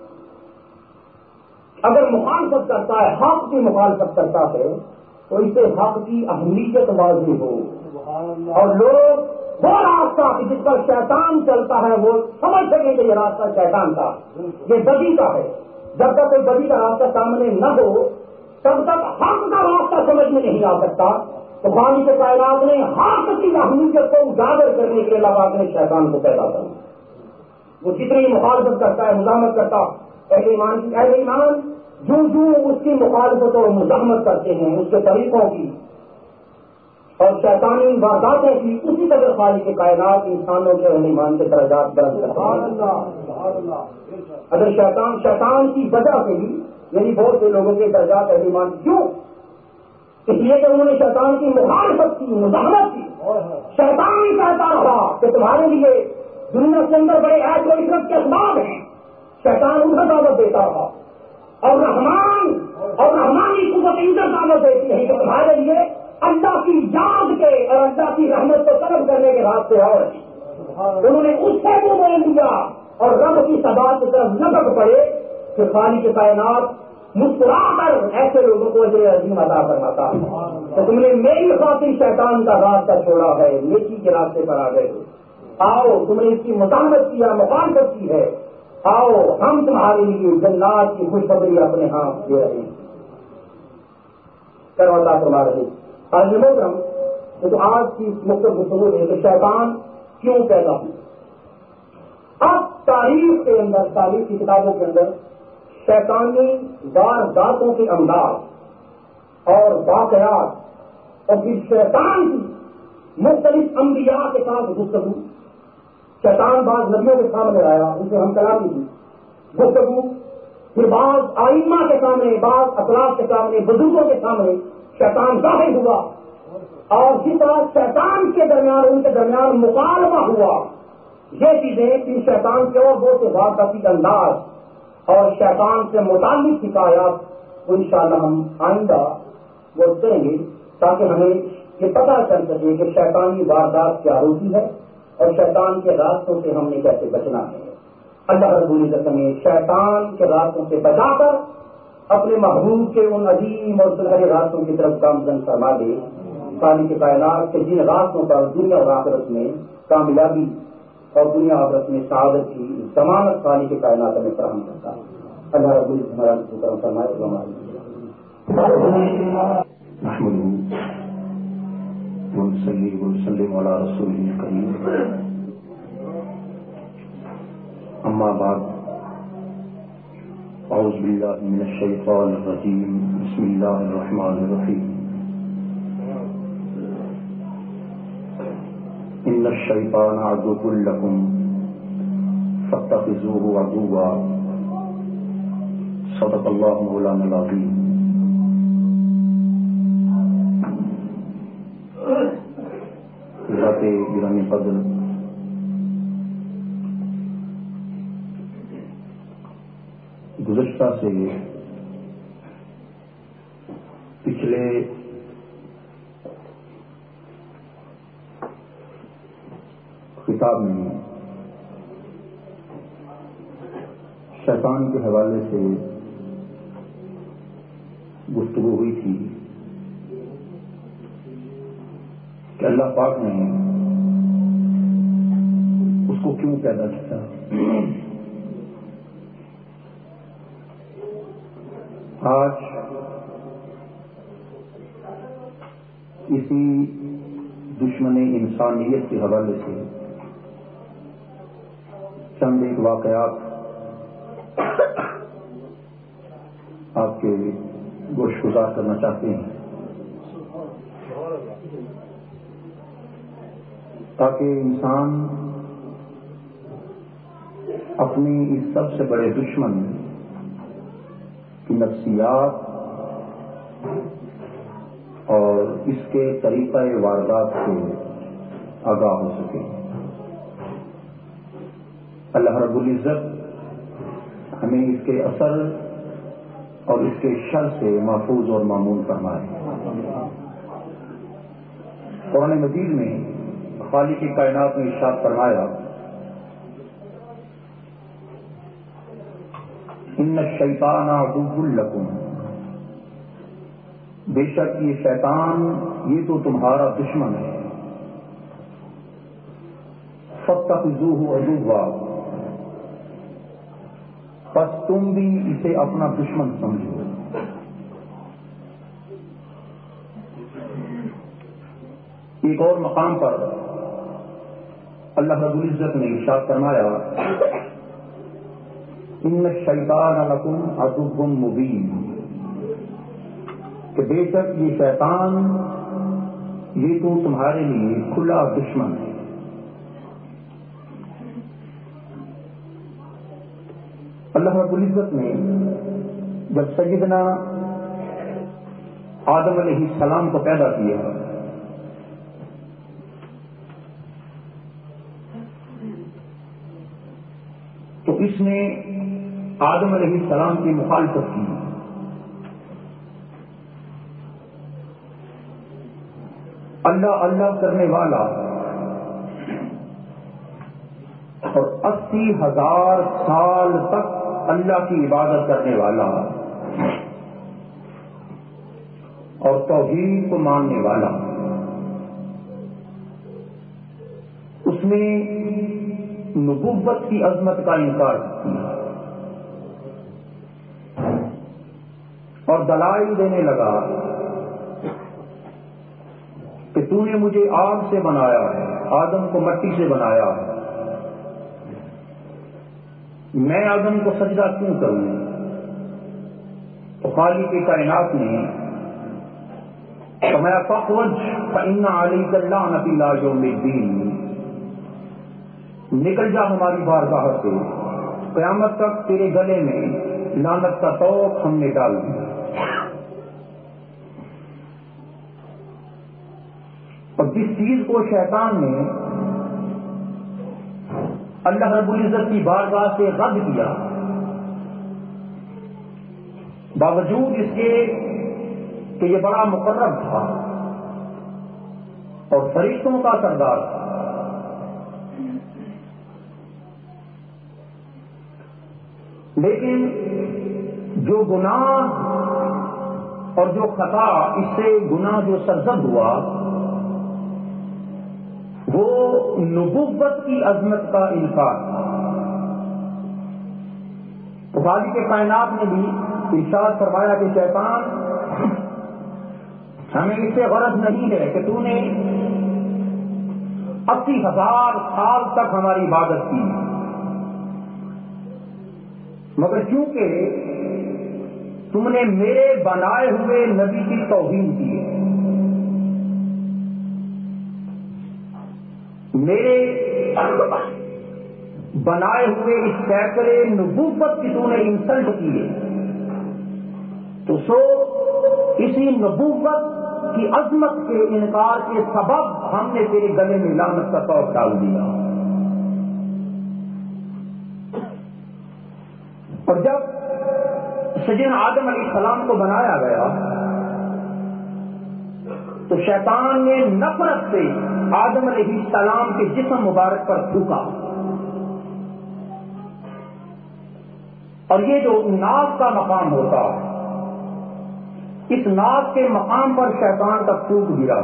اگر مخالفت کرتا ہے، حق کی مخالفت کرتا ہے تو اس سے حق کی اہمیت واضح ہو، اور لوگ وہ راستہ جس پر شیطان چلتا ہے وہ سمجھ سکیں کہ یہ راستہ شیطان کا، یہ بدی کا ہے. جب تک کوئی بدی کا راستہ سامنے نہ ہو تب تک حق کا راستہ سمجھ میں نہیں آ سکتا. تو خالق کائنات نے حق کی اہمیت کو اجاگر کرنے کے علاوہ نے شیطان کو پیدا کرنا. وہ جتنی مخالفت کرتا ہے, مزاحمت کرتا, اہل ایمان کی اہل ایمان جو جو اس کی مخالفت اور مزاحمت کرتے ہیں اس کے طریقوں کی اور شیطانی وارداتوں کی, اسی طرح خالق کائنات انسانوں کے اہل ایمان کے درجات بلند کرتا ہے. اگر شیطان شیطان کی وجہ سے ہی یعنی بہت سے لوگوں کے درجات اہل ایمان کیوں, اس لیے کہ انہوں نے شیطان کی مخالفت کی, مزاحمت کی. شیطان ہی کہتا رہا کہ تمہارے لیے دنیا کے اندر بڑے عیش و عزت کے اسباب ہیں. شیطان ان کا دعوت دیتا رہا اور رحمان اور رحمانی قوت عزت دعوت دیتی ہے کہ تمہارے لیے اللہ کی یاد کے اور اللہ کی رحمت کو طلب کرنے کے راستے اور انہوں نے اس سے وہ بول دیا اور رب کی سزا کی طرف نظر پڑے کہ خالق کائنات مسکرا کر ایسے لوگوں کو اجر عظیم عطا فرماتا ہے. تو تم نے میری خاطر شیطان کا راستہ چھوڑا ہے, نیکی کے راستے پر آ گئے ہو. آؤ, تم نے اس کی مزاحمت کی یا مخالفت کی ہے, آؤ ہم تمہارے لیے جنات کی خوشخبری اپنے ہاتھ دے رہے ہیں. کرواتا فرما رہے آج محترم, تو آج کی مختلف گفتگو ہے کہ شیطان کیوں پیدا ہو. اب تاریخ کے اندر, تاریخ کی کتابوں کے اندر شیطانی وارداتوں کے انداز اور واقعات اور پھر شیطان کی مختلف انبیاء کے ساتھ گفتگو. شیطان بعض نبیوں کے سامنے آیا, ان سے ہم کلامی کی گفتگو, پھر بعض آئمہ کے سامنے, بعض اطلاف کے سامنے, بزرگوں کے سامنے شیطان ظاہر ہوا, اور اسی طرح شیطان کے درمیان ان کے درمیان مکالمہ ہوا. یہ چیزیں ان شیطان کے اور بہت سے واقعی انداز اور شیطان سے متعلق حکایات ان شاء اللہ ہم آئندہ وہ کریں گے تاکہ ہمیں یہ پتہ چل سکے کہ شیطانی واردات کیا ہوتی ہے اور شیطان کے راستوں سے ہم نے کیسے بچنا ہے. اللہ رب العزت نے شیطان کے راستوں سے بچا کر اپنے محبوب کے ان عظیم اور سنہرے راستوں کی طرف گامزن فرما دے. خالق کائنات کے جن راستوں پر دنیا اور آخرت میں کامیابی اور دنیا آخرت میں سعادت کی ضمانت خالق کائنات میں فراہم کرتا ہے. اللہ رب العزت ہمارا کرم فرمائے. ونصلي ونسلم على رسوله الكريم. أما بعد, أعوذ بالله من الشيطان الرجيم. بسم الله الرحمن الرحيم. إن الشيطان عدو لكم فاتخذوه عدوا. صدق الله مولانا العظيم. ذات گرامی قدر گزشتہ سے پچھلے خطاب میں شیطان کے حوالے سے گفتگو ہوئی تھی کہ اللہ پاک نے اس کو کیوں پیدا کیا. آج اسی دشمن انسانیت کے حوالے سے چند ایک واقعات آپ کے گوش گزار کرنا چاہتے ہیں تاکہ انسان اپنی اس سب سے بڑے دشمن کی نفسیات اور اس کے طریقہ واردات سے آگاہ ہو سکے. اللہ رب العزت ہمیں اس کے اثر اور اس کے شر سے محفوظ اور مامون فرمائے. قرآن مجید میں خالق کی کائنات نے ارشاد فرمایا ان الشیطان عدو لکم, بے شک یہ شیطان یہ تو تمہارا دشمن ہے. فاتخذوہ عدوا, پس تم بھی اسے اپنا دشمن سمجھو. ایک اور مقام پر اللہ رب العزت نے ارشاد فرمایا ان الشیطان لکم عدو مبین، کہ بے شک یہ شیطان یہ تو تمہارے لیے کھلا دشمن ہے۔ اللہ رب العزت نے جب سیدنا آدم علیہ السلام کو پیدا کیا تو اس نے آدم علیہ السلام کی مخالفت کی، اللہ اللہ کرنے والا اور اسی ہزار سال تک اللہ کی عبادت کرنے والا اور توحید کو ماننے والا، اس نے نبوت کی عظمت کا انکار کیا اور دلائل دینے لگا کہ تو نے مجھے آگ سے بنایا ہے، آدم کو مٹی سے بنایا ہے، میں آدم کو سجدہ کیوں کروں؟ تو خالق کی کائنات نے فرمایا فاخرج فإن علیک اللعنۃ الی یوم الدین، نکل جا ہماری بارگاہ سے، قیامت تک تیرے گلے میں لعنت کا طوق ہم نے ڈال دیا۔ اور جس چیز کو شیطان نے اللہ رب العزت کی بارگاہ سے رد کیا، باوجود اس کے کہ یہ بڑا مقرب تھا اور فرشتوں کا سردار تھا، لیکن جو گناہ اور جو خطا اس سے گناہ جو سرزد ہوا وہ نبوت کی عظمت کا انکار تھا۔ تو خالق کائنات نے بھی ارشاد فرمایا کہ شیطان ہمیں اس سے غرض نہیں ہے کہ تو نے اسی ہزار سال تک ہماری عبادت کی، مگر چونکہ تم نے میرے بنائے ہوئے نبی کی توہین کی ہے، میرے بنائے ہوئے اس سیکڑے نبوت کی تو نے انسلٹ کی ہے، تو سو اسی نبوت کی عظمت کے انکار کے سبب ہم نے تیرے گلے میں لعنت کا طوق ڈال دیا۔ اور جب سیدنا آدم علیہ السلام کو بنایا گیا تو شیطان نے نفرت سے آدم علیہ السلام کے جسم مبارک پر تھوکا، اور یہ جو ناک کا مقام ہوتا ہے اس ناک کے مقام پر شیطان کا تھوک گرا،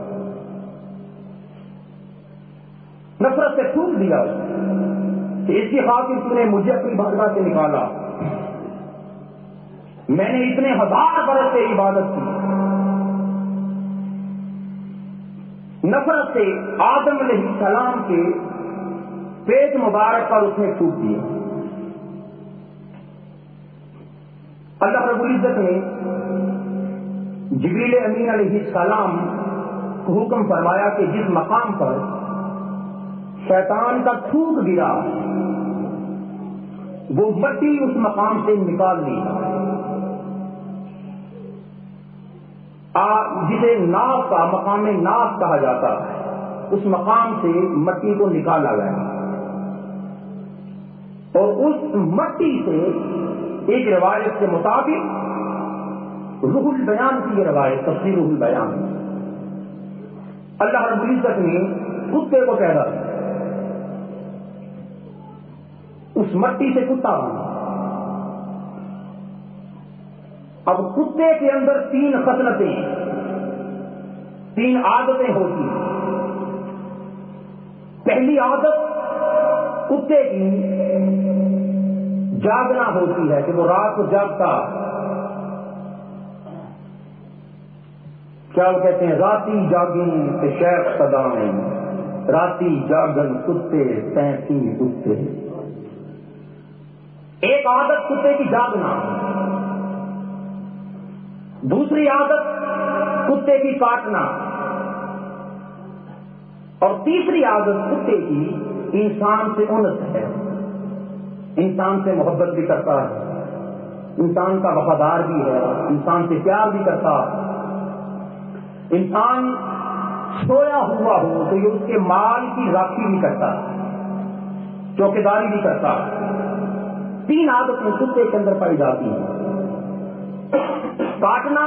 نفرت سے تھوک دیا کہ اس کی خاطر تو نے مجھے اپنی بارگاہ سے نکالا، میں نے اتنے ہزار برس سے عبادت کی، نفرت سے آدم علیہ السلام کے پیٹ مبارک پر اس نے تھوک دیا۔ اللہ رب العزت نے جبریل امین علیہ السلام کو حکم فرمایا کہ جس مقام پر شیطان کا تھوک گرا وہ مٹی اس مقام سے نکال لی، جسے ناک کا مقام ناک کہا جاتا ہے، اس مقام سے مٹی کو نکالا گیا، اور اس مٹی سے ایک روایت کے مطابق روح البیان کی یہ روایت تفسیر روح البیان، اللہ رب العزت نے کتے کو پیدا کیا، اس مٹی سے کتا بنا۔ اب کتے کے اندر تین خصلتیں تین عادتیں ہوتی ہیں۔ پہلی عادت کتے کی جاگنا ہوتی ہے کہ وہ رات کو جاگتا، کیا وہ کہتے ہیں، راتی جاگیں کہ شیخ صدائیں، راتی جاگن کتے تینتی کتے. ایک عادت کتے کی جاگنا، دوسری عادت کتے کی کاٹنا، اور تیسری عادت کتے کی انسان سے انس ہے، انسان سے محبت بھی کرتا ہے، انسان کا وفادار بھی ہے، انسان سے پیار بھی کرتا ہے. انسان سویا ہوا ہو تو یہ اس کے مال کی راکھی بھی کرتا ہے، چوکیداری بھی کرتا ہے. تین عادتیں کتے کے اندر پائی جاتی ہیں، کاٹنا،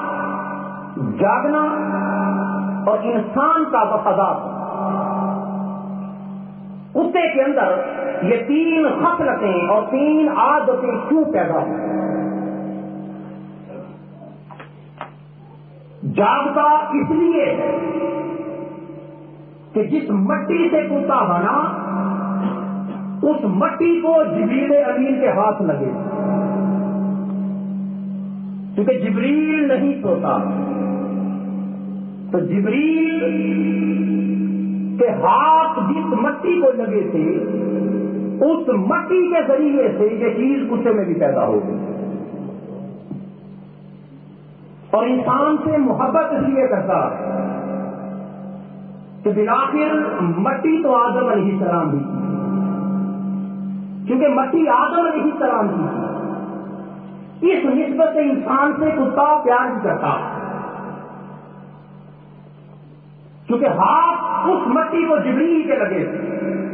جاگنا اور انسان کا وفادار. کتے کے اندر یہ تین خصلتیں اور تین عادتیں کیوں پیدا ہوئی؟ جاگتا اس لیے ہے کہ جس مٹی سے کتا بنا اس مٹی کو جبریل امین کے ہاتھ لگے، کیونکہ جبریل نہیں سوتا، تو جبریل کے ہاتھ جس مٹی کو لگے تھے اس مٹی کے ذریعے سے یہ چیز کتے میں بھی پیدا ہو گئی. اور انسان سے محبت اس لیے کرتا ہے کہ بالآخر مٹی تو آدم علیہ السلام بھی تھی، کیونکہ مٹی آدم علیہ السلام کی تھی. اس نسبت سے انسان سے کتا پیار بھی کرتا ہے، کیونکہ ہاتھ اس مٹی کو جبریل کے لگے تھے.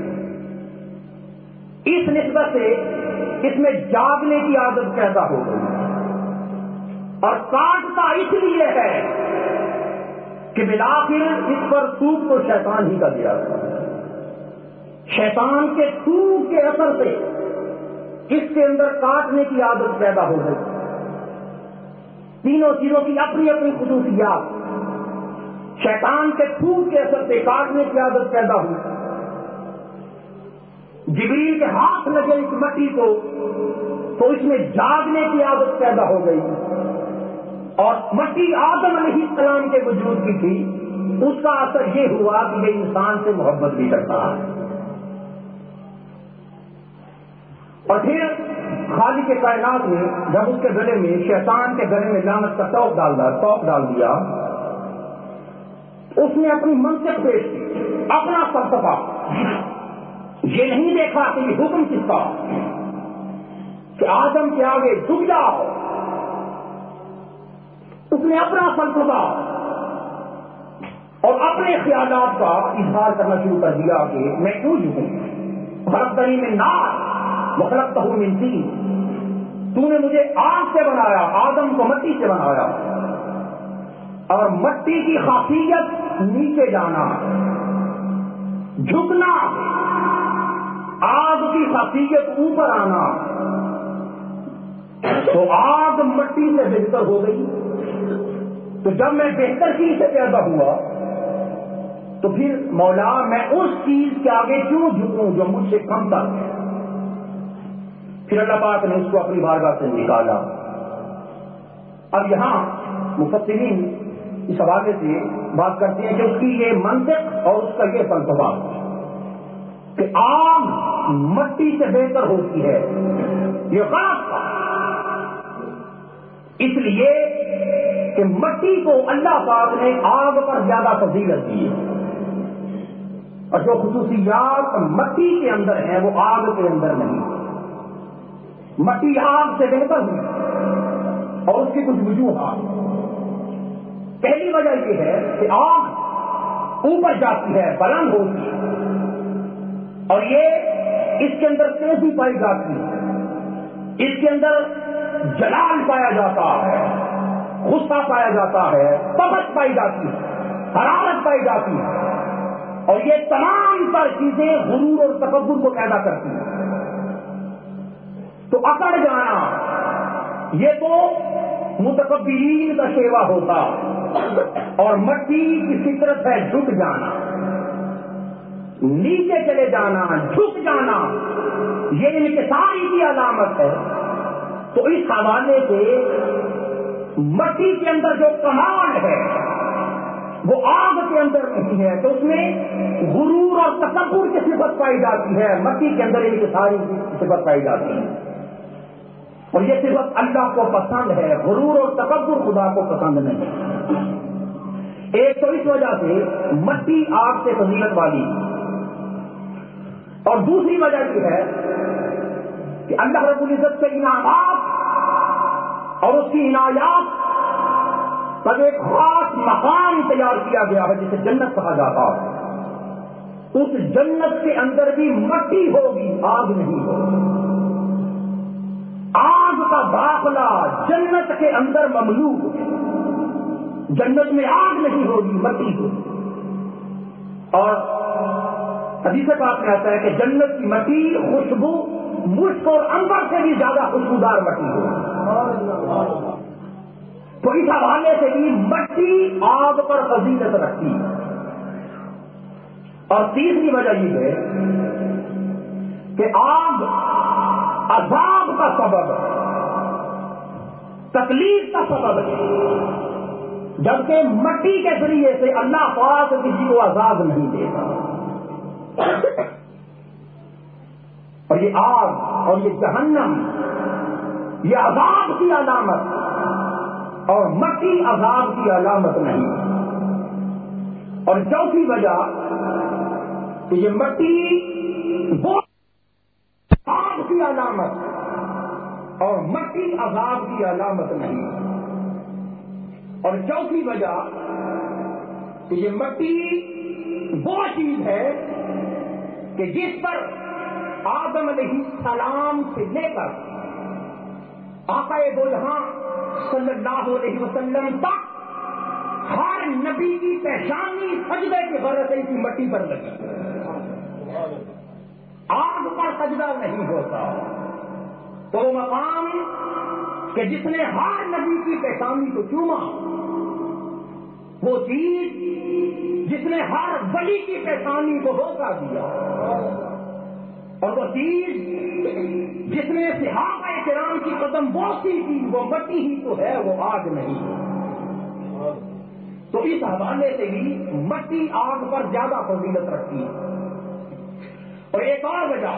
اس نسبت سے اس میں جاگنے کی عادت پیدا ہو گئی. اور کاٹتا اس لیے ہے کہ بالآخر اس پر سوکھ تو شیطان ہی کا دیا تھا. شیطان کے سوکھ کے اثر سے اس کے اندر کاٹنے کی عادت پیدا ہو گئی. تینوں چیزوں کی اپنی اپنی خصوصیات. شیطان کے تھوک کے اثر سے کاٹنے کی عادت پیدا ہوئی. جبریل کے ہاتھ لگے اس مٹی کو تو اس میں جاگنے کی عادت پیدا ہو گئی. اور مٹی آدم علیہ السلام کے وجود کی تھی، اس کا اثر یہ ہوا کہ یہ انسان سے محبت بھی کرتا ہے. اور پھر خالق کے کائنات نے جب اس کے گلے میں، شیطان کے گلے میں لعنت کا ٹوپ ڈال دیا ٹوپ ڈال دیا اس نے اپنی منطق پیش کی، اپنا فلسفہ. یہ نہیں دیکھا کہ یہ حکم کس کا کہ آدم کے آگے جھک جاؤ. اس نے اپنا فلسفہ اور اپنے خیالات کا اظہار کرنا شروع کر دیا کہ میں کیوں جھکوں. خلقتنی من نار وخلقتہ من طین، تو نے مجھے آگ سے بنایا، آدم کو مٹی سے بنایا. اور مٹی کی خاصیت نیچے جانا، جھکنا، آگ کی خاصیت اوپر آنا. تو آگ مٹی سے بہتر ہو گئی. تو جب میں بہتر چیز سے پیدا ہوا تو پھر مولا میں اس چیز کے آگے کیوں جھکوں جو مجھ سے کم تر ہے. پھر اللہ پاک نے اس کو اپنی بارگاہ سے نکالا. اب یہاں مفسرین اس حوالے سے بات کرتے ہیں کہ اس کی یہ منطق اور اس کا یہ فلسفہ کہ آگ مٹی سے بہتر ہوتی ہے، یہ غلط تھا. اس لیے کہ مٹی کو اللہ پاک نے آگ پر زیادہ فضیلت دی ہے، اور جو خصوصیات مٹی کے اندر ہیں وہ آگ کے اندر نہیں. مٹی آگ سے بہتر ہوئی اور اس کی کچھ وجوہات. پہلی وجہ یہ ہے کہ آگ اوپر جاتی ہے، بلند ہوتی ہے، اور یہ اس کے اندر تیزی پائی جاتی ہے، اس کے اندر جلال پایا جاتا ہے، غصہ پایا جاتا ہے، تپش پائی جاتی ہے، حرارت پائی جاتی ہے. اور یہ تمام تر چیزیں غرور اور تکبر کو پیدا کرتی ہیں. تو اکڑ جانا یہ تو متکبرین کا شیوا ہوتا، اور مٹی کی فطرت ہے جھک جانا، نیچے چلے جانا، جھک جانا، یہ انکساری کی علامت ہے. تو اس حوالے سے مٹی کے اندر جو کمال ہے وہ آگ کے اندر نہیں ہے تو اس میں غرور اور تکبر کی صفت پائی جاتی ہے، مٹی کے اندر ان کی ساری صفت پائی جاتی ہے، اور یہ صفت اللہ کو پسند ہے، غرور اور تکبر خدا کو پسند نہیں۔ ایک تو اس وجہ سے مٹی آگ سے فضیلت والی، اور دوسری وجہ یہ ہے کہ اللہ رب العزت کے انعامات اور اس کی عنایات پر ایک خاص مقام تیار کیا گیا ہے جسے جنت کہا جاتا ہے۔ اس جنت کے اندر بھی مٹی ہوگی، آگ نہیں ہوگی۔ آگ کا داخلہ جنت کے اندر ممنوع ہے، جنت میں آگ نہیں ہوگی، مٹی ہوگی۔ اور حدیث پاک میں آتا ہے کہ جنت کی مٹی خوشبو مشک اور عنبر سے بھی زیادہ خوشبودار مٹی ہوگی۔ تو اس حوالے سے بھی مٹی آگ پر فضیلت رکھتی ہے۔ اور تیسری وجہ یہ ہے کہ آگ عذاب کا سبب ہے، تکلیف کا سبب ہے، جبکہ مٹی کے ذریعے سے اللہ پاک کسی کو عذاب نہیں دیتا۔ اور یہ آگ اور یہ جہنم یہ عذاب کی علامت اور مٹی عذاب کی علامت نہیں۔ اور چوتھی وجہ کہ یہ مٹی وہ عذاب کی علامت اور مٹی عذاب کی علامت نہیں۔ اور چوتھی وجہ کہ یہ مٹی وہ چیز ہے کہ جس پر آدم علیہ السلام سے لے کر آقا دو جہاں صلی اللہ علیہ وسلم تک ہر نبی کی پیشانی سجدے کے برس کی مٹی پر لگی۔ آگ پر سجدہ نہیں ہوتا، تو وہ مقام کہ جس نے ہر نبی کی پیشانی کو چوما، وہ چیز جس نے ہر ولی کی پیشانی کو روکا دیا، اور وہ چیز جس نے صحابہ کرام کی قدم بوسی کی، وہ مٹی ہی تو ہے، وہ آگ نہیں۔ تو اس حوالے سے بھی مٹی آگ پر زیادہ فضیلت رکھتی ہے۔ اور ایک اور وجہ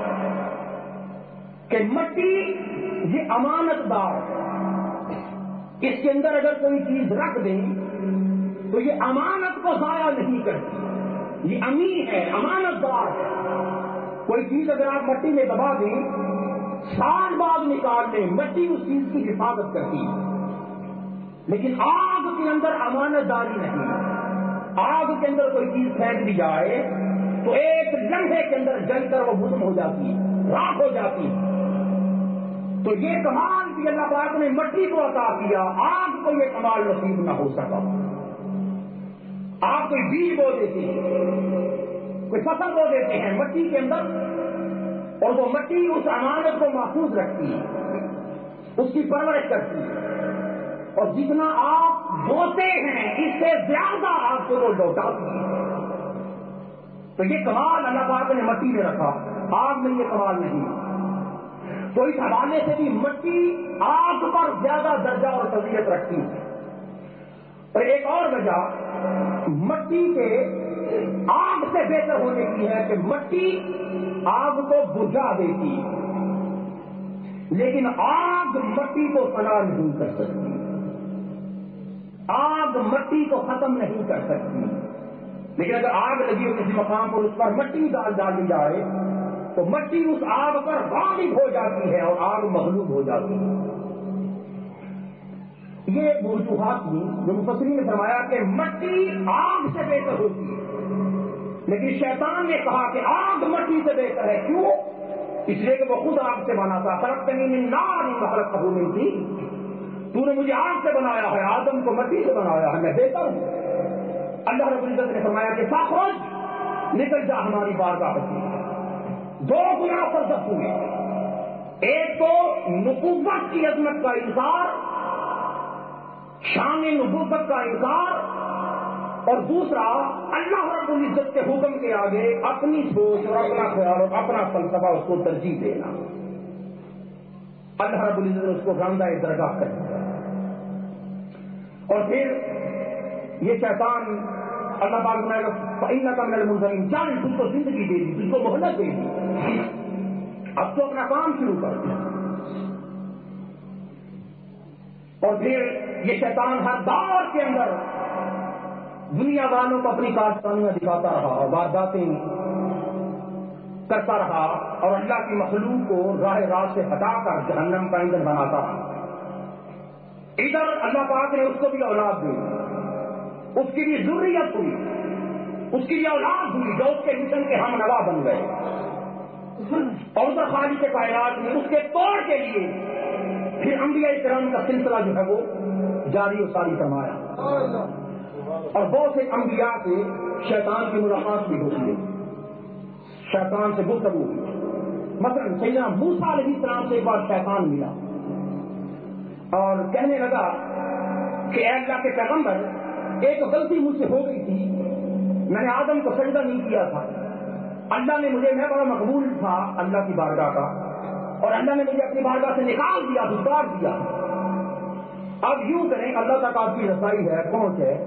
کہ مٹی یہ امانت دار ہے، اس کے اندر اگر کوئی چیز رکھ دیں تو یہ امانت کو ضائع نہیں کرتی، یہ امین ہے، امانت دار ہے۔ کوئی چیز اگر آپ مٹی میں دبا دیں، سال بعد نکال دیں، مٹی اس چیز کی حفاظت کرتی ہے، لیکن آگ کے اندر امانت داری نہیں۔ آگ کے اندر کوئی چیز پھینک دی جائے تو ایک لمحے کے اندر جل کر وہ بھسم ہو جاتی ہے، راکھ ہو جاتی ہے۔ تو یہ کمال بھی اللہ پاک نے مٹی کو عطا کیا، آگ کو یہ کمال نصیب نہ ہو سکا۔ آپ کوئی بیج بو دیتے ہیں، کوئی فصل بو دیتے ہیں مٹی کے اندر، اور وہ مٹی اس امانت کو محفوظ رکھتی ہے، اس کی پرورش کرتی ہے، اور جتنا آپ بوتے ہیں اس سے زیادہ آپ کو وہ لوٹاتی ہے۔ تو یہ کمال اللہ پاک نے مٹی میں رکھا، آگ میں یہ کمال نہیں۔ تو اس حوالے سے بھی مٹی آگ پر زیادہ درجہ اور فضیلت رکھتی ہے۔ اور ایک اور وجہ مٹی کے آگ سے بہتر ہونے کی ہے کہ مٹی آگ کو بجھا دیتی ہے، لیکن آگ مٹی کو فنا نہیں کر سکتی، آگ مٹی کو ختم نہیں کر سکتی۔ لیکن اگر آگ لگی ہو کسی مقام پر، اس پر مٹی ڈال ڈالی جائے تو مٹی اس آگ پر غالب ہو جاتی ہے اور آگ مغلوب ہو جاتی ہے۔ یہ وجوہات تھی جو مفسرین نے فرمایا کہ مٹی آگ سے بہتر ہوتی ہے، لیکن شیطان نے کہا کہ آگ مٹی سے بہتر ہے۔ کیوں؟ اس لیے کہ وہ خود آگ سے بنا تھا، خلقتنی من نار وخلقتہ من طین، تو نے مجھے آگ سے بنایا ہے، آدم کو مٹی سے بنایا ہے، میں بہتر ہوں۔ اللہ رب العزت نے فرمایا کہ فاخرج، نکل جا ہماری بارگاہ سے۔ دو گناہ سرزد ہوئے، ایک تو نبوت کی عظمت کا انکار، شان نبوت کا انکار، اور دوسرا اللہ رب العزت کے حکم کے آگے اپنی سوچ اور اپنا خیال اور اپنا فلسفہ اس کو ترجیح دینا۔ اللہ رب العزت نے اس کو گاندہ درگاہ کر دیا۔ اور پھر یہ شیطان اللہ پاک نے فَإِنَّكَ مِنَ الْمُنظَرِينَ، چل تجھ کو زندگی دے دی، تجھ کو مہلت دے دی، اب تو اپنا کام شروع کر دیا۔ اور پھر یہ شیطان ہر دور کے اندر دنیا والوں کو اپنی کارستانیاں دکھاتا رہا اور وارداتیں کرتا رہا اور اللہ کی مخلوق کو راہ راست سے ہٹا کر جہنم کا ایندھن بناتا رہا۔ ادھر اللہ پاک نے اس کو بھی اولاد دی، اس کی بھی ذریت ہوئی، اس کی بھی اولاد ہوئی جو اس کے مشن کے ہم نوا بن گئے، اور ادھر خالق کے کائنات نے اس کے توڑ کے لیے پھر انبیاء کرام کا سلسلہ جو ہے وہ جاری و ساری فرمایا، اور بہت سے انبیاء سے شیطان کی ملاقات بھی ہوتی ہے، شیطان سے گفتگو ہوئی۔ مثلا سیدنا موسیٰ علیہ السلام سے ایک بار شیطان ملا اور کہنے لگا کہ اے اللہ کے پیغمبر، ایک غلطی مجھ سے ہو گئی تھی، میں نے آدم کو سجدہ نہیں کیا تھا، اللہ نے مجھے، میں بڑا مقبول تھا اللہ کی بارگاہ کا، اور اللہ نے مجھے اپنی بارگاہ سے نکال دیا، دھتکار دیا، اب یوں کریں، اللہ تک آپ کی رسائی ہے، پہنچ ہے،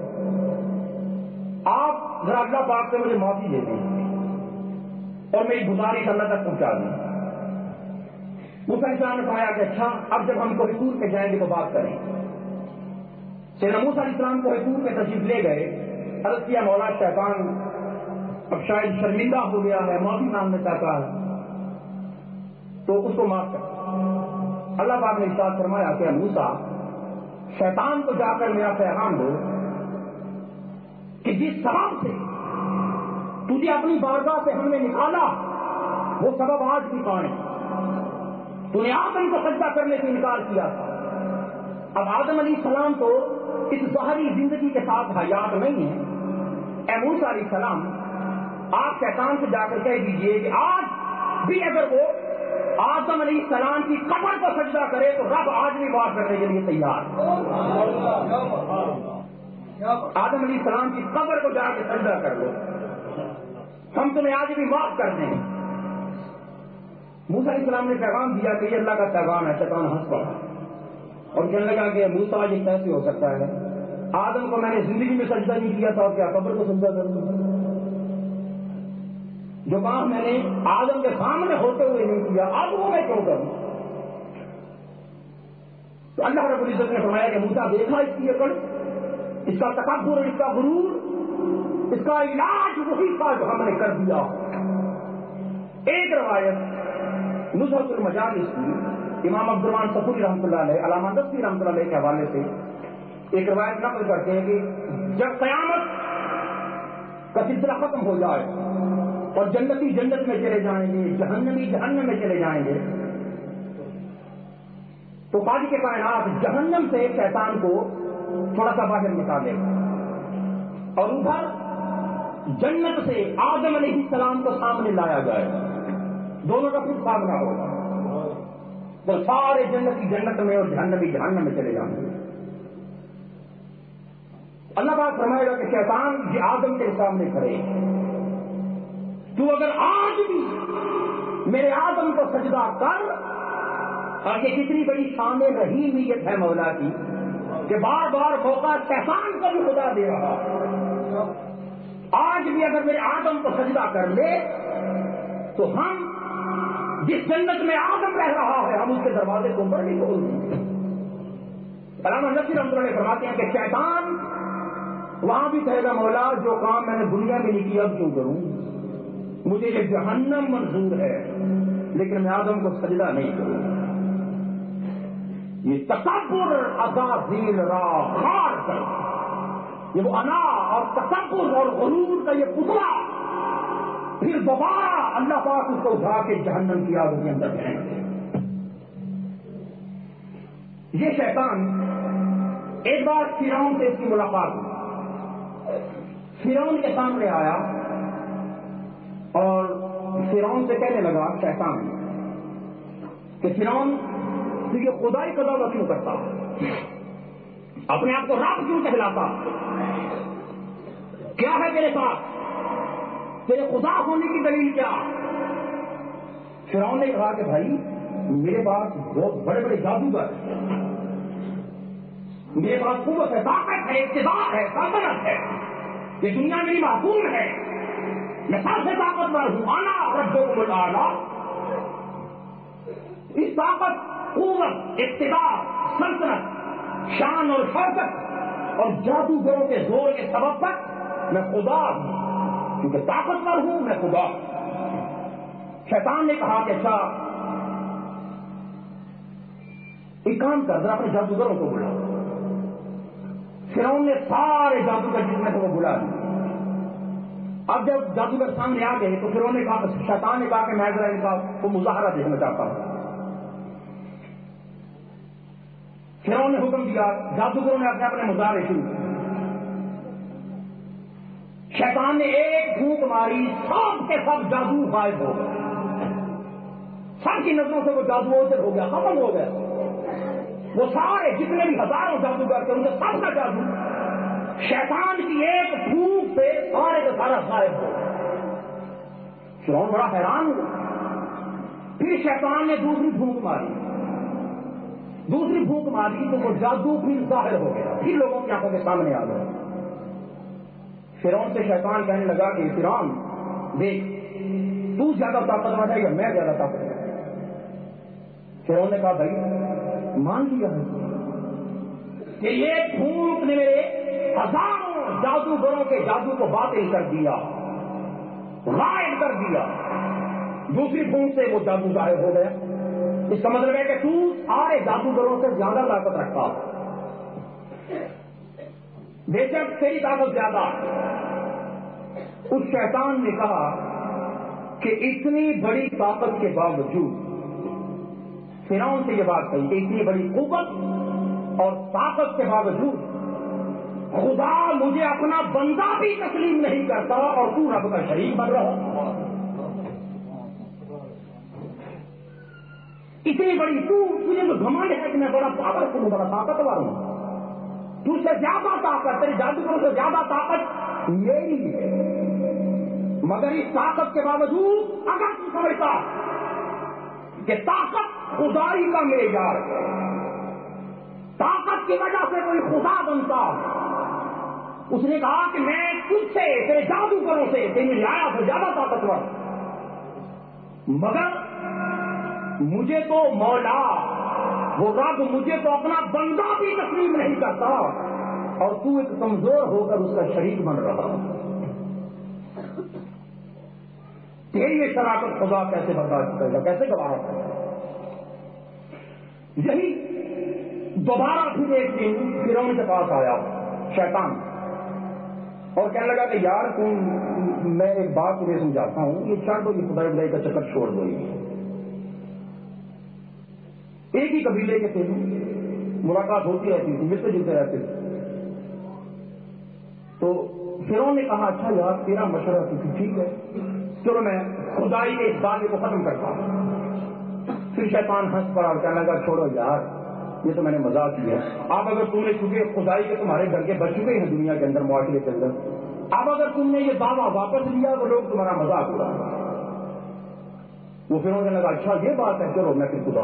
آپ ذرا اللہ پاک سے مجھے معافی دے دیں اور میری گزارش اللہ تک پہنچا دیں۔ موسیٰ علیہ السلام نے فرمایا کہ اچھا، اب جب ہم کوہ طور پہ جائیں گے تو بات کریں۔ سیدنا موسیٰ علیہ السلام کوہ طور پہ تشریف لے گئے، عرض کیا مولا شیطان اب شاید شرمندہ ہو گیا ہے، معافی مانگنا چاہتا ہے، تو اس کو معاف کر۔ اللہ پاک نے ارشاد فرمایا کہ موسیٰ، شیطان کو جا کر میرا پیغام دو کہ جس سبب سے تجھے اپنی بارگاہ سے ہم نے نکالا وہ سبب آج بھی پانے، تو نے آدم کو سجدہ کرنے سے انکار کیا تھا، اب آدم علیہ السلام تو اس ظاہری زندگی کے ساتھ حیات نہیں ہے، اے موسیٰ علیہ السلام آپ شیطان سے جا کر کہہ دیجئے کہ آج بھی اگر وہ آدم علیہ السلام کی قبر کو سجدہ کرے تو رب آج بھی معاف کرنے کے لیے تیار۔ آدم علیہ السلام کی قبر کو جا کے سجدہ کر لو، ہم تمہیں آج بھی معاف کر دیں۔ موسیٰ علیہ السلام نے پیغام دیا کہ یہ اللہ کا پیغام ہے، شیطان ہنس پڑا اور کہنے لگا کہ موسیٰ یہ کیسے ہو سکتا ہے، آدم کو میں نے زندگی میں سجدہ نہیں کیا تھا اور کیا قبر کو سجدہ کر دوں، جو کام میں نے آدم کے سامنے ہوتے ہوئے نہیں کیا اب وہ میں کیوں کروں؟ تو اللہ رب العزت نے فرمایا کہ موسیٰ دیکھا اس کی عقل، اس کا تکبر اور اس کا غرور، اس کا علاج وہی تھا جو ہم نے کر دیا۔ ایک روایت نزہۃ المجالس کی امام عبد الرحمن صفوری رحمۃ اللہ علیہ، علامہ دستگیر رحمۃ اللہ علیہ کے حوالے سے ایک روایت نقل کرتے ہیں کہ جب قیامت کا سلسلہ ختم ہو جائے اور جنتی جنت میں چلے جائیں گے، جہنمی جہنم میں چلے جائیں گے، تو خالق کائنات جہنم سے شیطان کو تھوڑا سا باہر نکالے گا اور ادھر جنت سے آدم علیہ السلام کو سامنے لایا جائے گا، دونوں کا پھر سامنا ہوگا، تو سارے جنتی جنت میں اور جہنمی جہنم میں چلے جائیں گے۔ اللہ پاک فرمائے گا کہ شیطان یہ آدم کے سامنے کھڑے، تو اگر آج بھی میرے آدم کو سجدہ کر، اور یہ کتنی بڑی شان رحیمیت ہے مولا کی کہ بار بار موقع شیطان کو بھی خدا دے رہا، آج بھی اگر میرے آدم کو سجدہ کر لے تو ہم جس جنت میں آدم رہ رہا ہے ہم اس کے دروازے کو اوپر نہیں کھول دیں گے۔ علامہ نصیر رحمۃ اللہ فرماتے ہیں کہ شیطان وہاں بھی کہے گا مولا جو کام میں نے دنیا میں نہیں کیا اب کیوں کروں، مجھے یہ جہنم منظور ہے لیکن میں آدم کو سجدہ نہیں کروں۔ یہ تکبر ازازیل را خار کر، یہ وہ انا اور تکبر اور غرور کا یہ پتلا پھر دوبارہ اللہ پاک اس کو اٹھا کے جہنم کی آگ کے اندر پھینک دے۔ یہ شیطان ایک بار فرعون سے اس کی ملاقات ہوئی، فرعون کے سامنے آیا اور فرعون سے کہنے لگا شیطان کہ فرعون تو یہ خدائی کا دعویٰ کیوں کرتا، اپنے آپ کو رب کیوں کہلاتا، کیا ہے تیرے ساتھ، تیرے خدا ہونے کی دلیل کیا؟ فرعون نے کہا کہ بھائی میرے پاس بہت بڑے بڑے جادوگر میرے پاس قوت ہے، طاقت ہے، اقتدار ہے، سلطنت ہے، یہ دنیا میری معصوم ہے، میں سب سے طاقتور ہوں، انا ربکم الاعلی۔ اس طاقت، قوت، اقتدار، سلطنت، شان اور شوکت اور جادوگروں کے زور کے سبب پر میں خدا ہوں، کیونکہ طاقتور ہوں میں خدا ہوں۔ شیطان نے کہا کہ اچھا ایک کام کر، ذرا اپنے جادوگروں کو بلا۔ فرعون نے سارے جادوگر جتنے تھے وہ بلا لیے۔ اب جب جادوگر سامنے آ گئے تو فرعون نے کہا، شیطان نے کہا کہ میں ذرا ان کا وہ مظاہرہ دیکھنا چاہتا ہوں۔ فرعون نے حکم دیا، جادوگروں نے اپنے اپنے مظاہرے شروع کیے۔ شیطان نے ایک پھونک ماری، سب کے سب جادو غائب ہو گئے، سب کی نظروں سے وہ جادو اوجھل ہو گیا، ختم ہو گیا۔ وہ سارے جتنے بھی ہزاروں جادوگر تھے ان کا سب کا جادو شیطان کی ایک پھونک سے سارے کا سارا غائب ہو گیا۔ فرعون بڑا حیران ہوا۔ پھر شیطان نے دوسری پھونک ماری، دوسری پھونک ماری تو وہ جادو پھر ظاہر ہو گیا، پھر لوگوں کی آنکھوں کے سامنے آ گیا۔ فرعون سے شیطان کہنے لگا کہ فرعون دیکھ، تو زیادہ طاقتور ہے یا میں زیادہ طاقتور؟ فرعون نے کہا بھائی مان لیا ہے کہ یہ پھونک نے میرے ہزاروں جادوگروں کے جادو کو باطل کر دیا، غائب کر دیا۔ دوسری پھونک سے وہ جادو ظاہر ہو گیا۔ اس کا مطلب ہے کہ تو سارے جادوگروں سے زیادہ طاقت رکھتا، بے شک تیری طاقت زیادہ۔ اس شیطان نے کہا کہ اتنی بڑی طاقت کے باوجود، فرعون سے یہ بات کہی کہ اتنی بڑی قوت اور طاقت کے باوجود خدا مجھے اپنا بندہ بھی تسلیم نہیں کرتا اور تو رب کا شریک بن رہا۔ اتنی بڑی تو تجھے تو گھمنڈ ہے کہ میں بڑا پاورفل ہوں، بڑا طاقتور ہوں، تو سے زیادہ طاقت، تیرے جادوگروں سے زیادہ طاقت میری ہے، مگر اس طاقت کے باوجود اگر تو سمجھتا کہ طاقت خدائی کا معیار ہے، طاقت کی وجہ سے کوئی خدا بنتا، اس نے کہا کہ میں تجھ سے، تیرے جادوگروں سے، تیری رعایا سے زیادہ طاقتور، مگر مجھے تو مولا وہ رب مجھے تو اپنا بندہ بھی تسلیم نہیں کرتا اور تو ایک کمزور ہو کر اس کا شریک بن رہا۔ تیری یہ شراکت خدا کیسے برداشت کرے گا، کیسے گوارا کرے گا؟ یہی دوبارہ پھر ایک دن فرعون کے پاس آیا شیطان اور کہنے لگا کہ یار تم، میں ایک بات تمہیں سمجھاتا ہوں، یہ چھوڑ دو، یہ خدائی خدائی کا چکر چھوڑ دو۔ ایک ہی قبیلے کے تھے، ملاقات ہوتی رہتی تھی، ملتے جلتے رہتے تھے۔ تو فرعون نے کہا اچھا یار تیرا مشورہ تو ٹھیک ہے، چلو میں خدائی کے اس دعوے کو ختم کرتا ہوں۔ پھر شیطان ہنس پڑا اور کہنے لگا چھوڑو یار، یہ تو میں نے مذاق کیا۔ اب اگر تم نے، چونکہ خدائی کے تمہارے گھر کے بچ چکے ہیں دنیا کے اندر، معاشرے کے اندر، اب اگر تم نے یہ دعویٰ واپس لیا تو لوگ تمہارا مذاق اڑا۔ وہ فرعون کہنے لگا اچھا یہ بات ہے، چلو میں پھر خدا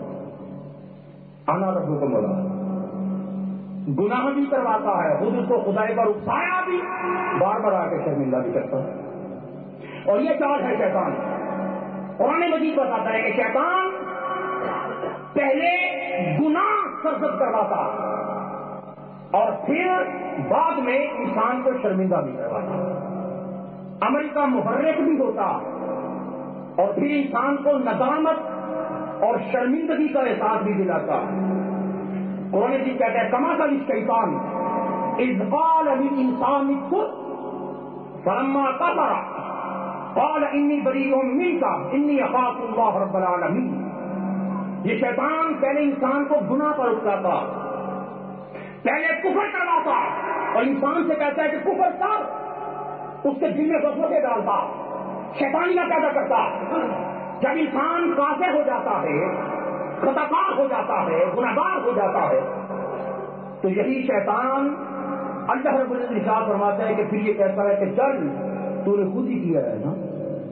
انا ربکم الاعلی، گناہ بھی کرواتا ہے، خود اس کو خدائی پر اکسایا بھی، بار بار آ کے شرمندہ بھی کرتا ہے۔ اور یہ چال ہے شیطان۔ قرآن مجید بتاتا ہے کہ شیطان پہلے گناہ سرزد کرواتا اور پھر بعد میں انسان کو شرمندہ بھی کرواتا، عمل کا محرک بھی ہوتا اور پھر انسان کو ندامت اور شرمندگی کا احساس بھی دلاتا۔ قرآن مجید کہتا ہے کمثل الشیطان اذ قال للانسان اکفر فلما کفر قال انی بریء منک انی اخاف اللہ رب العالمین۔ یہ شیطان پہلے انسان کو گناہ پر اکساتا، پہلے کفر کرواتا اور انسان سے کہتا ہے کہ کفر کر، اس کے دل میں وسوسے ڈالتا، شیطانیاں پیدا کرتا۔ جب انسان کافر ہو جاتا ہے، خطا کار ہو جاتا ہے، گنہگار ہو جاتا ہے، تو یہی شیطان اللہ رب العزت ارشاد فرماتا ہے کہ پھر یہ کہتا ہے کہ چل تو نے خود ہی کیا ہے نا،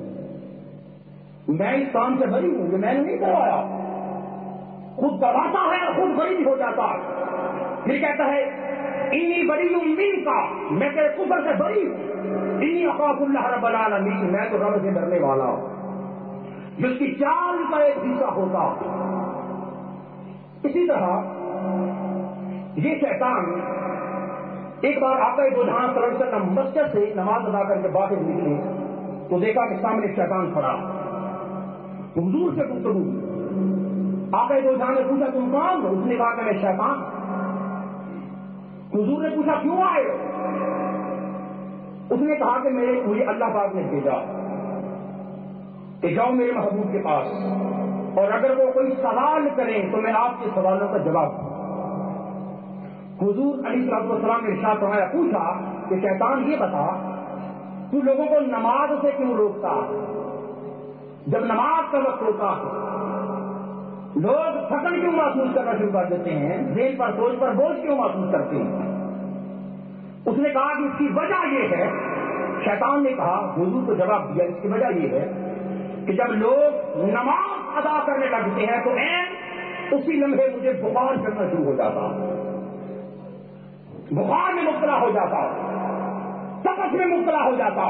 میں اس کام سے بری ہوں، یہ میں نے نہیں کروایا، خود دباتا ہے اور خود بری ہو جاتا ہے۔ پھر کہتا ہے انی بری من کا، میں تیرے کفر سے بری ہوں، انی اخاف اللہ رب العالمین، میں تو رب سے ڈرنے والا ہوں، جس کی چال کا ایک حصہ ہوتا۔ اسی طرح یہ شیطان ایک بار آقا دو جہاں صلی اللہ علیہ وسلم مسجد سے نماز ادا کر کے باہر نکلے تو دیکھا کہ سامنے شیطان کھڑا، حضور سے گفتگو۔ آقا دو جہاں نے پوچھا تم کون ہو؟ اس نے کہا کہ میں شیطان۔ حضور نے پوچھا کیوں آئے؟ اس نے کہا کہ میرے مجھے اللہ پاک نے بھیجا کہ جاؤ میرے محبوب کے پاس، اور اگر وہ کوئی سوال کریں تو میں آپ کے سوالوں کا جواب دوں۔ حضور علیہ الصلوۃ والسلام نے ارشاد فرمایا، پوچھا کہ شیطان یہ بتا تو لوگوں کو نماز سے کیوں روکتا؟ جب نماز کا وقت ہوتا لوگ تھکن کیوں محسوس کرنا شروع کر دیتے ہیں، ذہن پر سوچ پر بوجھ کیوں محسوس کرتے ہیں؟ اس نے کہا کہ اس کی وجہ یہ ہے، شیطان نے کہا، حضور کو جواب دیا، اس کی وجہ یہ ہے کہ جب لوگ نماز ادا کرنے لگتے ہیں تو عین اسی لمحے مجھے بخار چڑھنا شروع ہو جاتا، بخار میں مبتلا ہو جاتا، تپش میں مبتلا ہو جاتا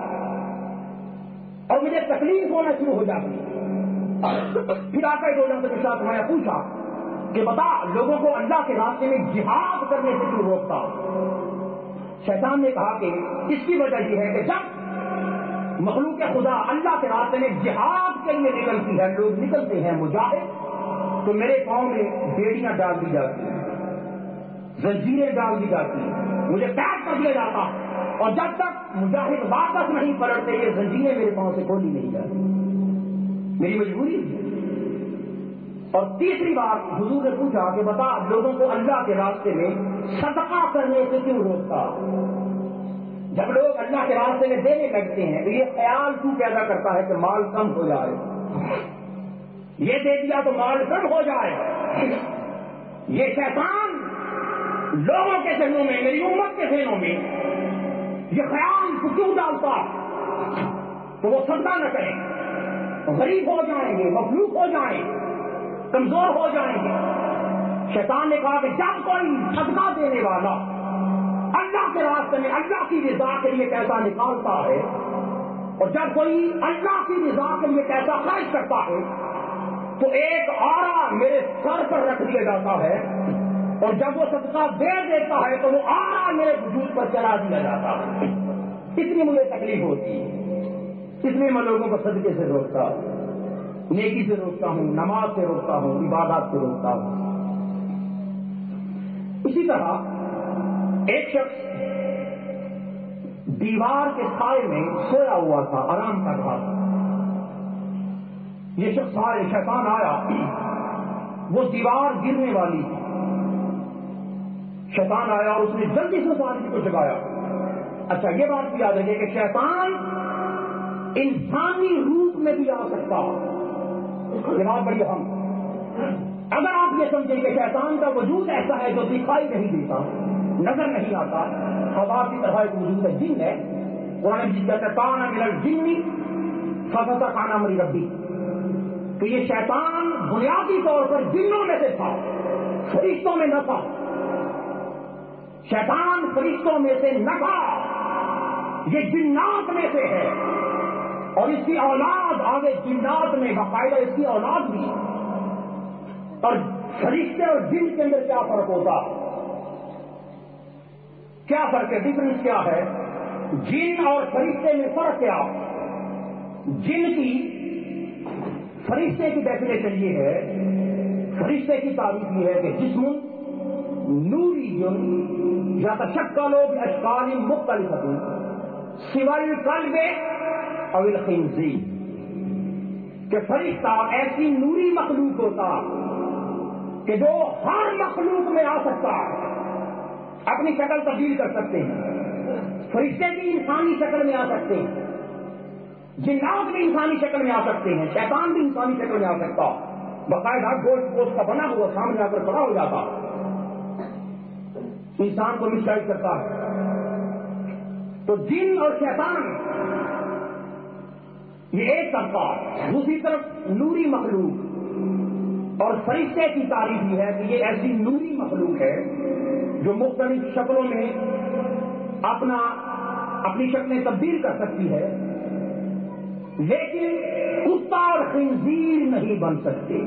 اور مجھے تکلیف ہونا شروع ہو جاتی۔ پھر آ کر دو جن سے ساتھ میں پوچھا کہ بتا لوگوں کو اللہ کے راستے میں جہاد کرنے سے کیوں روکتا؟ شیطان نے کہا کہ اس کی وجہ یہ ہے کہ جب مخلوق خدا اللہ کے راستے میں جہاد کے لیے نکلتی ہے، لوگ نکلتے ہیں مجاہد، تو میرے پاؤں میں بیڑیاں ڈال دی جاتی ہیں، زنجیریں ڈال دی جاتی ہیں، مجھے قید کر دیا جاتا، اور جب تک مجاہد واپس نہیں پلٹتے یہ زنجیریں میرے پاؤں سے کھولی نہیں جاتی، میری مجبوری ہے۔ اور تیسری بات حضور نے پوچھا کہ بتا لوگوں کو اللہ کے راستے میں صدقہ کرنے سے کیوں روکتا؟ جب لوگ اللہ کے راستے میں دینے لگتے ہیں تو یہ خیال کیوں پیدا کرتا ہے کہ مال کم ہو جائے، یہ دے دیا تو مال کم ہو جائے۔ یہ شیطان لوگوں کے ذہنوں میں، میری امت کے ذہنوں میں یہ خیال کیوں ڈالتا تو وہ صدقہ نہ کریں، غریب ہو جائیں گے، مخلوق ہو جائیں گے، کمزور ہو جائیں گے۔ شیطان نے کہا کہ جب کوئی صدقہ دینے والا اللہ کے راستے میں اللہ کی رضا کے لیے پیسہ نکالتا ہے، اور جب کوئی اللہ کی رضا کے لیے پیسہ خرچ کرتا ہے تو ایک آرا میرے سر پر رکھ دیا جاتا ہے، اور جب وہ صدقہ دے دیتا ہے تو وہ آرا میرے وجود پر چلا دیا جاتا ہے۔ اتنی مجھے تکلیف ہوتی ہے، اس لیے میں لوگوں کو صدقے سے روکتا ہوں، نیکی سے روکتا ہوں، نماز سے روکتا ہوں، عبادات سے روکتا ہوں۔ اسی طرح ایک شخص دیوار کے سائے میں سویا ہوا تھا، آرام کر رہا تھا۔ یہ شخص آئے، شیطان آیا، وہ دیوار گرنے والی تھی، شیطان آیا اور اس نے جلدی سے اس آدمی کو جگایا۔ اچھا یہ بات بھی یاد رکھیے کہ شیطان انسانی روپ میں بھی آ سکتا، یہ بات بڑی اہم۔ اگر آپ یہ سمجھیں کہ شیطان کا وجود ایسا ہے جو دکھائی نہیں دیتا، نظر نہیں آتا، ہوا کی طرح ایک وجود ہے، جن ہے، قرآن مجید کہتا ہے کان من الجن ففسق عن امر ربی، کہ یہ شیطان بنیادی طور پر جنوں میں سے تھا، فرشتوں میں نہ تھا، شیطان فرشتوں میں سے نہ تھا، یہ جنات میں سے ہے، اور اس کی اولاد آگے جنات میں باقاعدہ اس کی اولاد بھی۔ اور فرشتے اور جن کے اندر کیا فرق ہوتا ہے؟ کیا فرق ہے؟ ڈفرنس کیا ہے؟ جن اور فرشتے میں فرق کیا؟ جن کی فرشتے کی ڈیفینیشن یہ ہے، فرشتے کی تعریف یہ ہے کہ جسم نوری جن یا تشکل باشکال مختلف سوائے القلب او الخنزیر، کہ فرشتہ ایسی نوری مخلوق ہوتا کہ جو ہر مخلوق میں آ سکتا ہے، اپنی شکل تبدیل کر سکتے ہیں، فرشتے بھی انسانی شکل میں آ سکتے ہیں، جنات بھی انسانی شکل میں آ سکتے ہیں، شیطان بھی انسانی شکل میں آ سکتا، باقاعدہ گوشت گوشت کا بنا ہوا سامنے آ کر کھڑا ہو جاتا، انسان کو مسگائڈ کرتا ہے۔ تو جن اور شیطان یہ ایک طبقہ، دوسری طرف نوری مخلوق اور فرشتے کی تعریف یہ ہے کہ یہ ایسی نوری مخلوق ہے جو مختلف شکلوں میں اپنا اپنی شکلیں تبدیل کر سکتی ہے، لیکن کتا اور خنزیر نہیں بن سکتے۔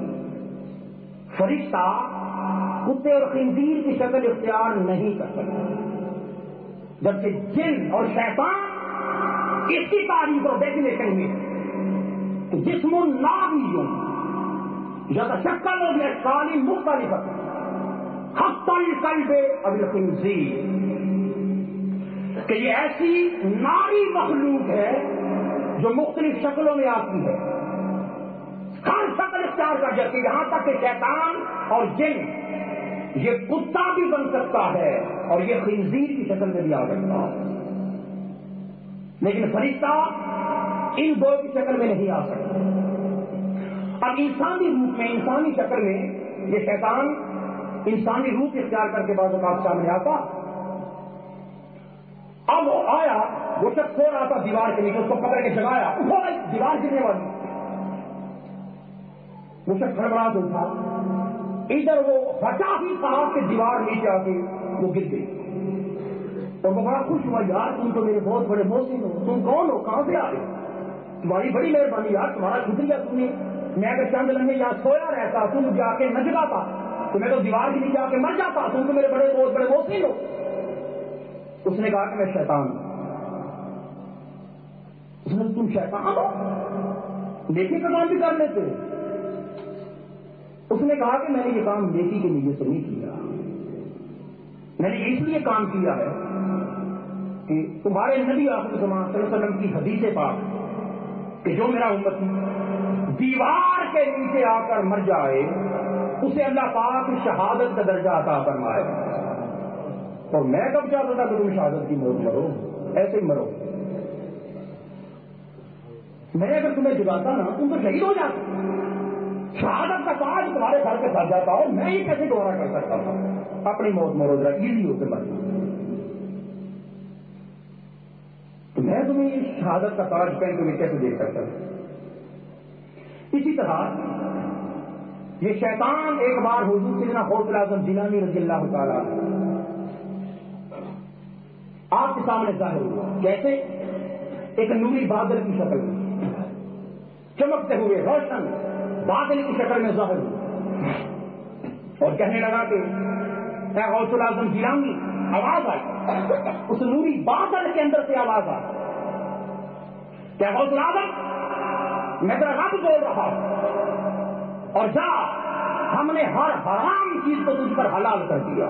فرشتہ کتے اور خنزیر کی شکل اختیار نہیں کر سکتا، جبکہ جن اور شیطان اس کی تعریف اور ڈیفینیشن میں کہ جسم ناوی یتشکل باشکال مختلف حتی القلب او الخنزیر، کہ یہ ایسی ناری مخلوق ہے جو مختلف شکلوں میں آتی ہے، ہر شکل اختیار کر جاتی ہے، یہاں تک کہ شیطان اور جن یہ کتا بھی بن سکتا ہے اور یہ خنزیر کی شکل میں بھی آ سکتا ہے، لیکن فرشتہ ان دو کی شکل میں نہیں آ سکتا۔ اب انسانی روپ میں، انسانی شکل میں یہ شیطان انسانی روپ اختیار کر کے بعض اوقات سامنے آتا۔ اب وہ آیا، وہ شخص سو رہا تھا دیوار کے نیچے، اس کو پکڑ کے جگایا، اٹھو بھائی دیوار گرنے والی۔ وہ شخص گڑبڑا تو تھا، ادھر وہ ہٹا ہی تھا کہ دیوار نیچے آ کے وہ گر گئی، اور وہ بڑا خوش ہوا، یار تم تو میرے بہت بڑے محسن ہو، تم کون ہو، کہاں سے آ رہے ہو، تمہاری بڑی مہربانی یار، تمہارا شکریہ، تم نے میں اگر چند لمحے یہاں سویا رہتا، تم جا کے نہ جگاتا تو میں تو دیوار کے نیچے آ کے مر جاتا، تم تو میرے بڑے بہت بڑے محسن ہو۔ اس نے کہا کہ میں شیطان ہوں۔ اس نے تم شیطان ہو، نیکی کا کام بھی کر لیتے ہو؟ اس نے کہا کہ میں نے یہ کام نیکی کے نیت سے نہیں کیا، میں نے اس لیے کام کیا ہے کہ تمہارے نبی آخر زمان صلی اللہ علیہ وسلم کی حدیث پاک کہ جو میرا امتی دیوار کے نیچے آ کر مر جائے اسے اللہ پاک شہادت کا درجہ عطا فرمائے، اور میں کب چاہتا تھا کہ تم شہادت کی موت مرو، ایسے ہی مرو، میں اگر تمہیں جگاتا نا تم تو شہید ہو جاتے، شہادت کا تاج تمہارے گھر کے ساتھ جاتا ہو، میں یہ کیسے گوارا کر سکتا تھا، اپنی موت مرو ذرا ایزی ہو کے مر، تو میں تمہیں یہ شہادت کا تاج پہن تمہیں کیسے دیکھ سکتا تھا۔ اسی طرح یہ شیطان ایک بار حضور سیدنا غوث اعظم جیلانی رضی اللہ تعالیٰ آپ کے سامنے ظاہر ہوا، کیسے؟ ایک نوری بادل کی شکل میں، چمکتے ہوئے روشن بادل کی شکل میں ظاہر ہوا، اور کہنے لگا کہ اے غوث اعظم جیلانی، آواز آئی، اس نوری بادل کے اندر سے آواز آئی کہ اے غوث اعظم میں تیرا رب بول رہا ہوں، اور جا ہم نے ہر حرام چیز کو تجھ پر حلال کر دیا۔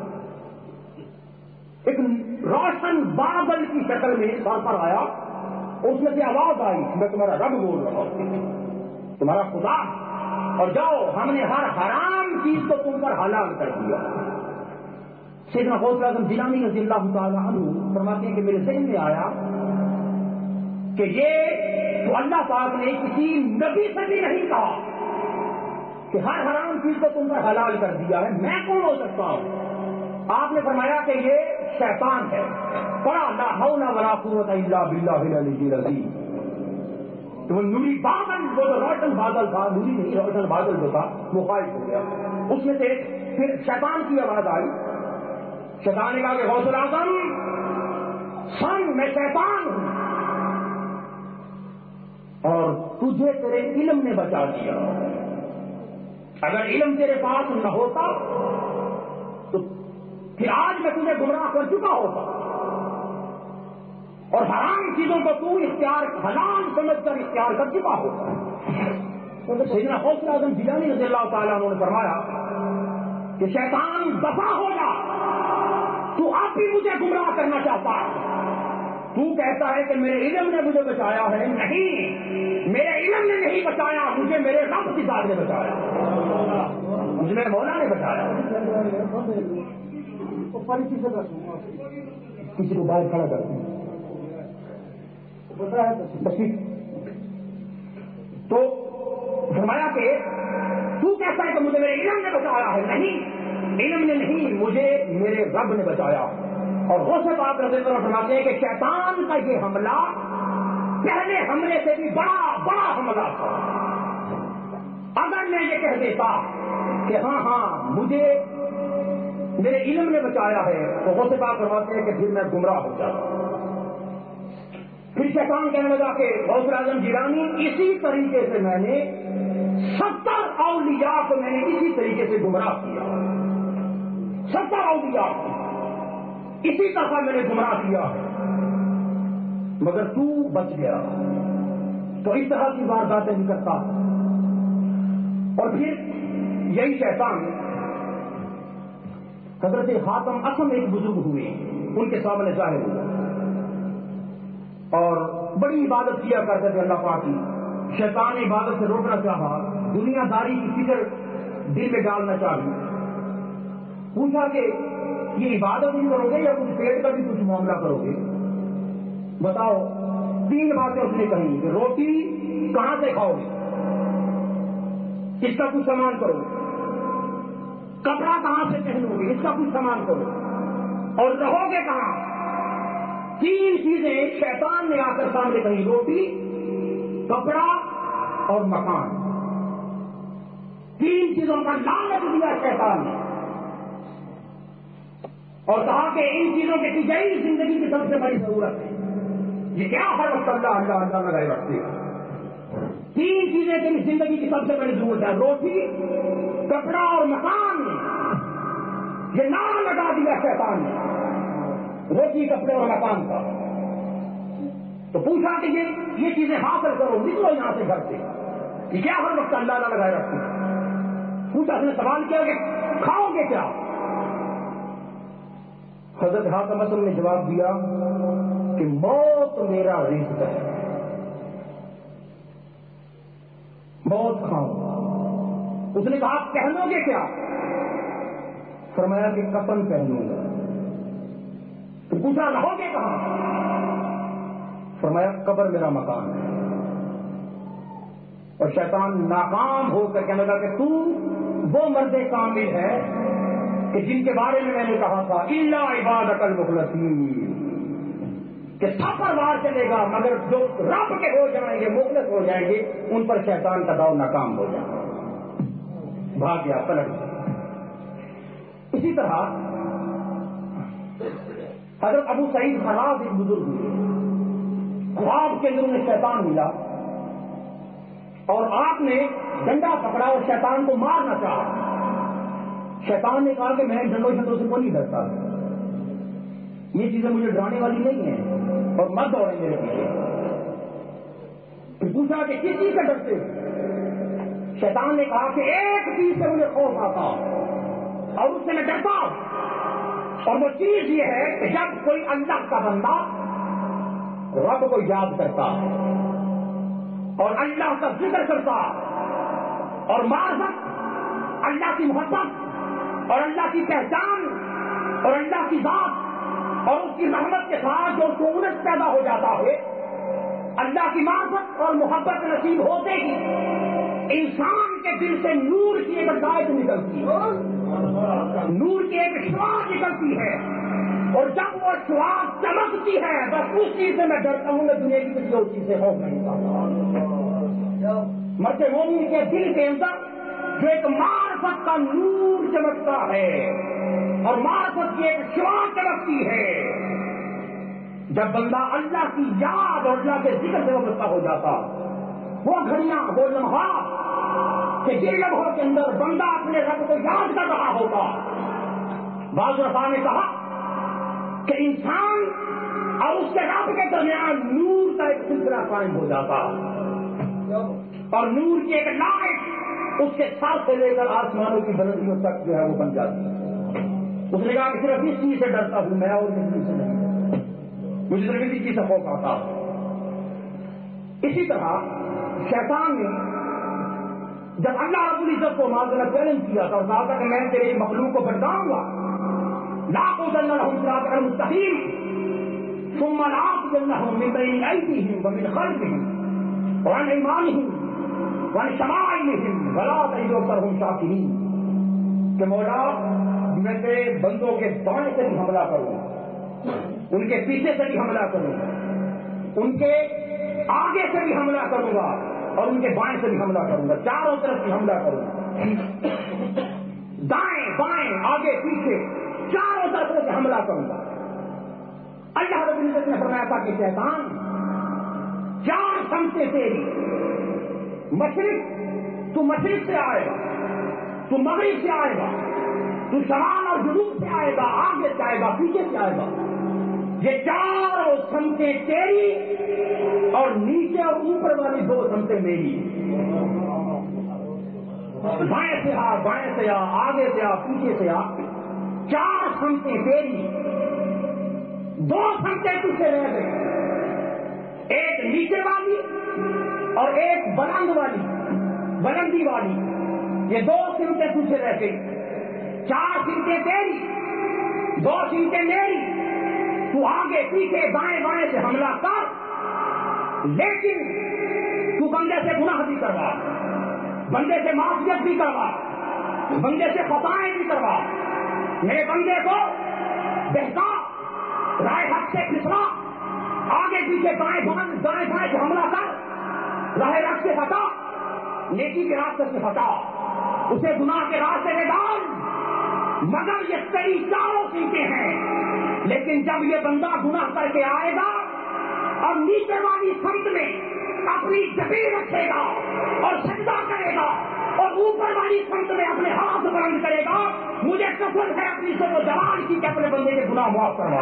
ایک روشن بادل کی شکل میں سر پر آیا، اس میں سے آواز آئی میں تمہارا رب بول رہا ہوں، تمہارا خدا، اور جاؤ ہم نے ہر حرام چیز کو تم پر حلال کر دیا۔ سیدنا غوث اعظم جیلانی رضی اللہ تعالیٰ عنہ فرماتے ہیں کہ میرے ذہن میں آیا کہ یہ تو اللہ پاک نے کسی نبی سے بھی نہیں کہا کہ ہر حرام چیز کو تم پر حلال کر دیا ہے، میں کون ہو سکتا ہوں؟ آپ نے فرمایا کہ یہ شیطان ہے، پڑھا لا حول ولا قوت الا باللہ العلی العظیم۔ تو وہ نوری بادل، وہ جو روشن بادل تھا، نوری نہیں روشن بادل جو تھا وہ خارج ہو گیا، اس میں سے پھر شیطان کی آواز آئی، شیطان نے کہا کہ غوث اعظم سن میں شیطان ہوں اور تجھے تیرے علم نے بچا دیا، اگر علم تیرے پاس نہ ہوتا تو پھر آج میں تجھے گمراہ کر چکا ہوتا، اور حرام چیزوں کو تو اختیار حلال سمجھ کر اختیار کر چکا ہوتا۔ سیدنا غوث اعظم جیلانی رضی اللہ تعالیٰ عنہ نے فرمایا کہ شیطان دفع ہو جا، تو آپ ہی مجھے گمراہ کرنا چاہتا ہے، تو کہتا ہے کہ میرے علم نے مجھے بچایا ہے، نہیں، میرے علم نے نہیں بچایا، مجھے میرے رب کی ذات نے بچایا، مجھے میرے مولا نے بچایا۔ کسی کو باہر کھڑا کرتے ہیں تو فرمایا کہ تو کہتا ہے کہ مجھے میرے علم نے بچایا ہے، نہیں، علم نے نہیں، مجھے میرے رب نے بچایا۔ اور غوث پاک رضی اللہ عنہ فرماتے ہیں کہ شیطان کا یہ حملہ پہلے حملے سے بھی بڑا بڑا حملہ تھا، اگر میں یہ یہ کہہ دیتا کہ ہاں ہاں مجھے میرے علم نے بچایا ہے تو غوث پاک فرماتے ہیں کہ پھر میں گمراہ ہو جاتا. پھر شیطان کہنے لگا کہ غوث اعظم جیلانی اسی طریقے سے میں نے ستر اولیاء کو میں نے اسی طریقے سے گمراہ کیا. ستر اولیاء اسی طرح میں نے گمراہ کیا مگر تو بچ گیا. تو اس طرح کی وارداتیں نہیں کرتا. اور پھر یہی شیطان حضرت خاتم اسم ایک بزرگ ہوئے, ان کے سامنے ظاہر ہوا اور بڑی عبادت کیا کرتے تھے اللہ پاک کی. شیطان عبادت سے روکنا چاہا, دنیا داری کی فکر دل میں ڈالنا چاہیے. پوچھا کہ یہ عبادت نہیں کرو گے یا کچھ پیٹ کا بھی کچھ معاملہ کرو گے؟ بتاؤ. تین باتیں اس نے کہی کہ روٹی کہاں سے کھاؤ گے, اس کا کچھ سامان کرو, کپڑا کہاں سے پہنو گے, اس کا کچھ سامان کرو, اور رہو گے کہاں. تین چیزیں شیطان نے آ کر سامنے کہی, روٹی, کپڑا اور مکان. تین چیزوں کا لعنت دیا شیطان نے اور کہا کہ ان چیزوں کے پیچھے ہی زندگی کی سب سے بڑی ضرورت ہے. یہ کیا ہر وقت اللہ اللہ اللہ لگائے رکھتے ہیں. تین چیزیں کی زندگی کی سب سے بڑی ضرورت ہے, روٹی, کپڑا اور مکان. یہ نام لگا دیا شیطان نے روٹی, کپڑے اور مکان کا. تو پوچھا کہ یہ یہ چیزیں حاصل کرو, نکلو یہاں سے گھر سے. یہ کیا ہر وقت اللہ اللہ لگائے رکھتے ہیں. پوچھا, اس نے سوال کیا کہ کھاؤ گے کیا؟ حضرت خاتم اسم نے جواب دیا کہ موت میرا رزق ہے, موت کھاؤں. اس نے کہا پہنو گے کیا؟ فرمایا کہ کفن پہنوں گا. تو پوچھا رہو گے کہاں؟ فرمایا قبر میرا مکان ہے. اور شیطان ناکام ہو کر کہنے لگا کہ تو وہ مرد کامل ہے کہ جن کے بارے میں میں نے کہا تھا الا عبادک المخلصین, کہ سب پر وار چلے گا مگر جو رب کے ہو جائیں گے, مخلص ہو جائیں گے, ان پر شیطان کا داؤ ناکام ہو جائے گا. بھاگ گیا, پلٹ گیا. اسی طرح حضرت ابو سعید خراز ایک بزرگ ہوئے, خواب کے اندر انہیں شیطان ملا اور آپ نے ڈنڈا پکڑا اور شیطان کو مارنا چاہا. شیطان نے کہا کہ میں ڈنڈوں شنڈوں سے کوئی نہیں ڈرتا, یہ چیزیں مجھے ڈرانے والی نہیں ہیں اور مت دوڑیں میرے پیچھے. پوچھا کہ کس چیز سے ڈرتے ہو؟ شیطان نے کہا کہ ایک چیز سے مجھے خوف آتا اور اس سے میں ڈرتا ہوں, اور وہ چیز یہ ہے کہ جب کوئی اللہ کا بندہ رب کو یاد کرتا اور اللہ کا ذکر کرتا اور معرفت, اللہ کی محبت اور اللہ کی پہچان اور اللہ کی ذات اور اس کی رحمت کے ساتھ جو سہولت پیدا ہو جاتا ہے, اللہ کی معرفت اور محبت نصیب ہوتے ہی انسان کے دل سے نور کی ایک دائت نکلتی ہے, نور کی ایک شعاع نکلتی ہے, اور جب وہ شعاع چمکتی ہے بس اس چیز سے میں ڈرتا ہوں, میں دنیا کی کسی اور چیز سے خوف نہیں پاتا. مرد مومن کے دل کے اندر جو ایک معرفت کا نور چمکتا ہے اور معرفت کی ایک شعاع چمکتی ہے, جب بندہ اللہ کی یاد اور اللہ کے ذکر سے وابستہ ہو جاتا, وہ گھڑیاں, وہ لمحات کہ جن لمحوں کے اندر بندہ اپنے رب کو یاد کر رہا ہوگا. بعض رفا نے کہا کہ انسان اور اس کے رب کے درمیان نور کا ایک سلسلہ قائم ہو جاتا اور نور کی ایک لائٹ اس کے ساتھ سے لے کر آسمانوں کی بلندیوں تک جو ہے وہ بن جاتی ہے. اس نے کہا کہ صرف اس چیز سے ڈرتا ہوں میں اور کسی سے نہیں, مجھے صرف اسی چیز سے خوف آتا. اسی طرح شیطان نے جب اللہ رب العزت کو معذرہ چیلنج کیا تھا اور کہا تھا کہ میں تیرے مخلوق کو بھٹکاؤں گا, لاقودن لهم صراطک المستقیم ثم لآتینہم من بین ایدیہم ومن خلفہم وعن ایمانہم وعن شمائلہم ولا تجد اکثرہم شاکرین, کہ مولا میں تیرے بندوں کے بائیں سے بھی حملہ کروں گا, ان کے پیچھے سے بھی حملہ کروں گا, ان کے آگے سے بھی حملہ کروں گا اور ان کے بائیں سے بھی حملہ کروں گا, چاروں طرف بھی حملہ کروں گا. دائیں بائیں آگے پیچھے چاروں طرفوں سے حملہ کروں گا. اللہ رب العزت نے فرمایا تھا کہ شیطان چار سمتیں تیری، مشرق تو مشرق سے آئے گا، تو مغرب سے آئے گا، تو شمال اور جنوب سے آئے گا، آگے سے آئے گا، پیچھے سے آئے گا. یہ چاروں سمتیں تیری اور نیچے اور اوپر والی دو سمتیں میری. بائیں سے آ، بائیں سے آ، آگے سے آ، پیچھے سے آ، چار سمتیں تیری، دو سمتیں تجھ سے رہ گئی، ایک نیچے والی اور ایک بلند والی، بلندی والی. یہ دو سمتیں تجھ سے رہ گئی. چار سمتیں تیری، دو سمتیں میری. تو آگے پیچھے دائیں بائیں سے حملہ کر، لیکن تو بندے سے گناہ بھی کروا، بندے سے معصیت بھی کروا، بندے سے خطائیں بھی کروا. میرے بندے کو بہکا، رائے حق سے پھسلا، آگے پیچھے دائیں بائیں دائیں بائیں سے حملہ کر، راہ حق سے ہٹا، نیکی کے راستے سے ہٹا، اسے گناہ کے راستے میں ڈال. مگر یہ کئی چاروں سمتیں ہیں، لیکن جب یہ بندہ گناہ کر کے آئے گا اور نیچے والی سمت میں اپنی جبین رکھے گا اور سجدہ کرے گا اور اوپر والی سمت میں اپنے ہاتھ بلند کرے گا، مجھے قسم ہے اپنی عزت و جلال کی کہ اپنے بندے کے گناہ معاف کروا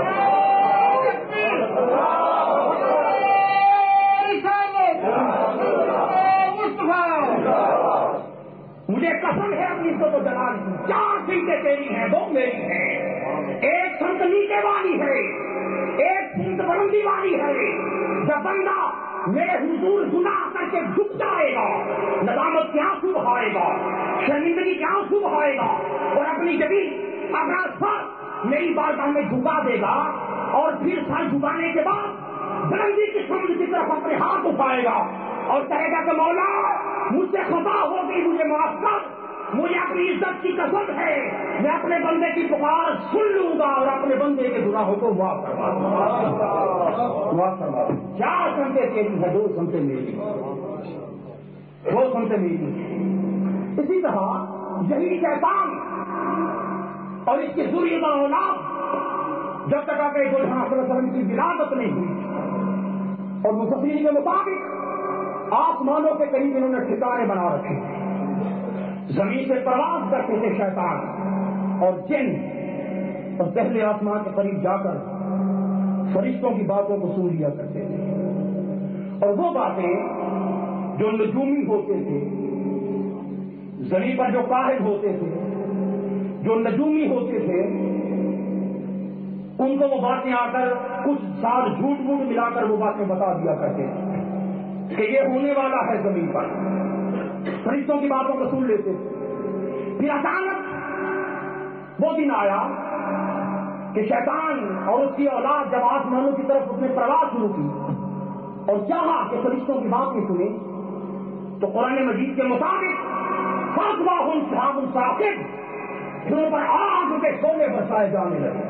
مجھے قسم ہے اپنی عزت و جلال کی. چار سمتیں تیری ہیں، دو میری ہیں. ایک سمت نیچے والی ہے، ایک سمت بلندی والی ہے. جب بندہ میرے حضور گناہ کر کے جھک جائے گا، ندامت کے آنسو بہائے گا، شرمندگی کے آنسو بہائے گا اور اپنی جبین اپنا سر میری بارگاہ میں جھکا دے گا اور پھر سر جھکانے کے بعد بلندی کی سمت کی طرف اپنے ہاتھ اٹھائے گا اور کہے گا کہ مولا مجھ سے خطا ہو گئی، مجھے معاف کر. مجھے اپنی عزت کی قسم ہے میں اپنے بندے کی پکار سن لوں گا اور اپنے بندے کے گناہوں کو معاف کروا دوں گا. معاف کروا دوں. چار سمتیں تیری ہے، دو سمتیں میری، دو سمتیں میری. اسی طرح یہی شیطان اور اس کی ذریت اور اولاد جب تک آگے صلی اللہ علیہ وسلم کی ولادت نہیں ہوئی اور مفسرین کے مطابق آسمانوں کے قریب انہوں نے ٹھکانے بنا رکھے، زمین سے پرواز کرتے تھے شیطان اور جن، اور پہلے آسمان کے قریب جا کر فرشتوں کی باتوں کو سن لیا کرتے تھے. اور وہ باتیں جو نجومی ہوتے تھے، زمین پر جو قاہد ہوتے تھے، جو نجومی ہوتے تھے، ان کو وہ باتیں آ کر کچھ سال جھوٹ موٹ ملا کر وہ باتیں بتا دیا کرتے تھے کہ یہ ہونے والا ہے زمین پر. فرشتوں کی باتوں کو سن لیتے. پھر اچانک وہ دن آیا کہ شیطان اور اس کی اولاد جب آسمانوں کی طرف اپنے پرواز شروع کی اور چاہا کہ فرشتوں کی بات نہیں سنے، تو قرآن مجید کے مطابق فاتواہم شہاب ثاقب، ان پر آگ کے شعلے برسائے جانے لگے.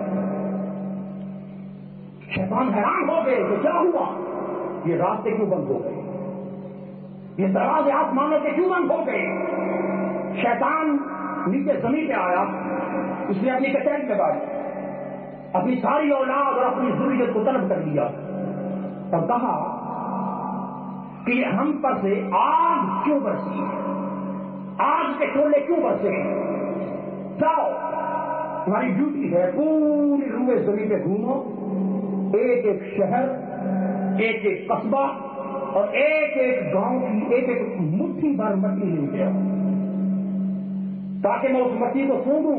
شیطان حیران ہو گئے کہ کیا ہوا، یہ راستے کیوں بند ہو گئے، یہ دروازے آسمانوں کے کیوں بند ہو گئے. شیطان نیچے زمین پہ آیا، اس نے اپنی کچہری لگائی، اپنی ساری اولاد اور اپنی ضروریت کو طلب کر لیا اور کہا کہ ہم پر سے آگ کیوں برسی، آگ کے شعلے کیوں برسے. جاؤ، ہماری ڈیوٹی ہے پوری روئے زمین پہ گھومو، ایک ایک شہر، ایک ایک قصبہ اور ایک ایک گاؤں کی ایک ایک مٹھی بھر مٹی لے گیا تاکہ میں اس مٹی کو سونگوں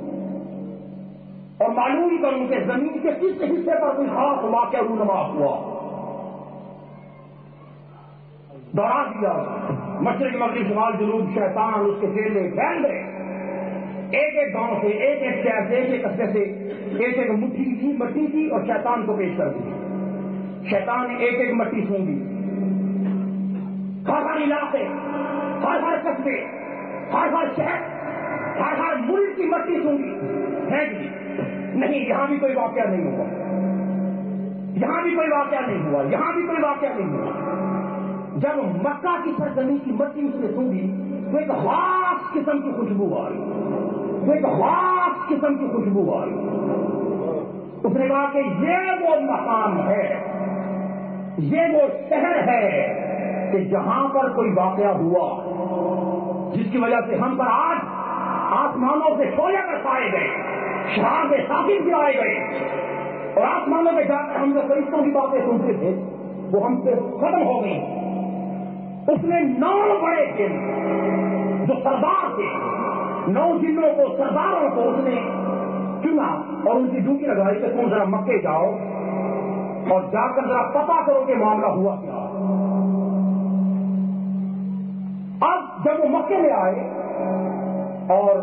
اور معلوم کروں کہ زمین کے کس حصے پر کوئی خاص واقعہ رونما ہوا. دوڑا دیا، مشرق مغرب شمال جنوب شیطان اس کے چیلے پھیل گئے، ایک ایک گاؤں سے، ایک ایک شہر سے، ایک ایک قصبے سے ایک ایک مٹھی تھی مٹی تھی اور شیطان کو پیش کر دی. شیطان نے ایک ایک مٹی سونگی، ہر ہر علاقے، ہر ہر قصبے، ہر ہر شہر، ہر ہر ملک کی مٹی سونگی، پھینک دی. نہیں، یہاں بھی کوئی واقعہ نہیں ہوا، یہاں بھی کوئی واقعہ نہیں ہوا، یہاں بھی کوئی واقعہ نہیں ہوا. جب مکہ کی سرزمین کی مٹی اس نے سونگی تو ایک خاص خاص قسم کی خوشبو آئی، ایک خاص قسم کی خوشبو آئی۔ اس نے کہا کہ یہ وہ مقام ہے، یہ وہ شہر ہے کہ جہاں پر کوئی واقعہ ہوا جس کی وجہ سے ہم پر آج آسمانوں سے شعلے برسائے گئے، شراب ثاقب گرائے گئے، اور آسمانوں میں جا کر ہم جو فرشتوں کی باتیں سنتے تھے وہ ہم سے ختم ہو گئی۔ اس نے نو بڑے جن جو سردار تھے، نو جنوں کو، سرداروں کو اس نے چنا اور ان کی ڈیوٹی لگائی کہ تم ذرا مکے جاؤ اور جا کر ذرا پتا کرو کہ معاملہ ہوا کیا۔ اب جب وہ مکے میں آئے اور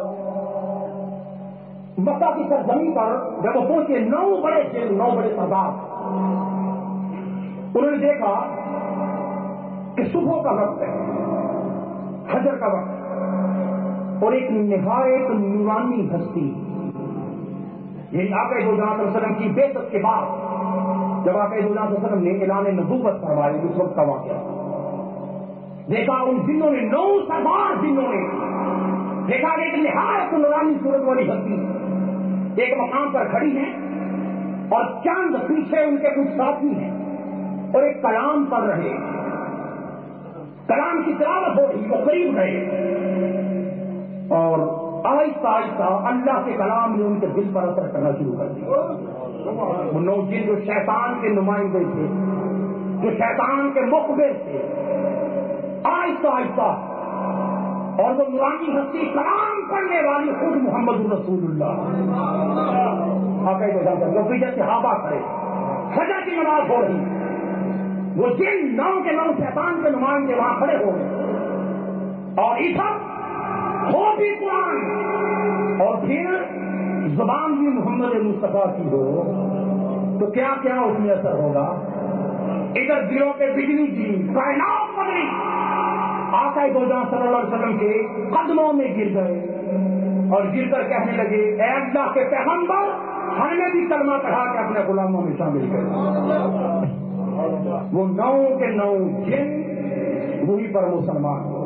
مکہ کی سرزمین پر جب وہ پہنچے، نو بڑے جن، نو بڑے سردار، انہوں نے دیکھا کہ صبح کا وقت ہے، فجر کا وقت، اور ایک نہایت نورانی ہستی، یعنی آقا دو جہاں صلی اللہ علیہ وسلم کی بعثت کے بعد جب آقا دو جہاں صلی اللہ علیہ وسلم نے اعلان نبوت فرمائی، اس وقت کا واقعہ دیکھا ان جنوں نے، نو سردار جنوں نے دیکھا کہ ایک نہایت نورانی صورت والی ہستی ایک مقام پر کھڑی ہے اور چند پیچھے ان کے کچھ ساتھی ہیں اور ایک کلام پڑھ رہے، کلام کی تلاوت ہو رہی، وہ قریب رہے اور آہستہ آہستہ اللہ کے کلام نے ان کے دل پر اثر کرنا شروع کر دیا۔ وہ نو جن جو شیطان کے نمائندے تھے، جو شیطان کے مخبر تھے، آہستہ آہستہ، اور وہ نورانی ہستی کلام پڑھنے والی خود محمد رسول اللہ آقا کو جانتے وہ پیچھے صحابہ کھڑے، فجر کی نماز ہو رہی، وہ جن نو کے نو شیطان کے نمائندے وہاں کھڑے ہو گئے اور عیسیٰ ہو بھی قرآن اور پھر زبان بھی محمد مصطفیٰ کی ہو تو کیا کیا اس میں اثر ہوگا۔ ادھر دلوں پہ بجلی کی کائنات بدلی، آقا دو جہاں صلی اللہ علیہ وسلم کے قدموں میں گر گئے اور گر کر کہنے لگے، اے اللہ کے پیغمبر، ہم نے بھی کلمہ پڑھا کے اپنے غلاموں میں شامل کر۔ وہ نو کے نو جن وہی پر مسلمان ہو،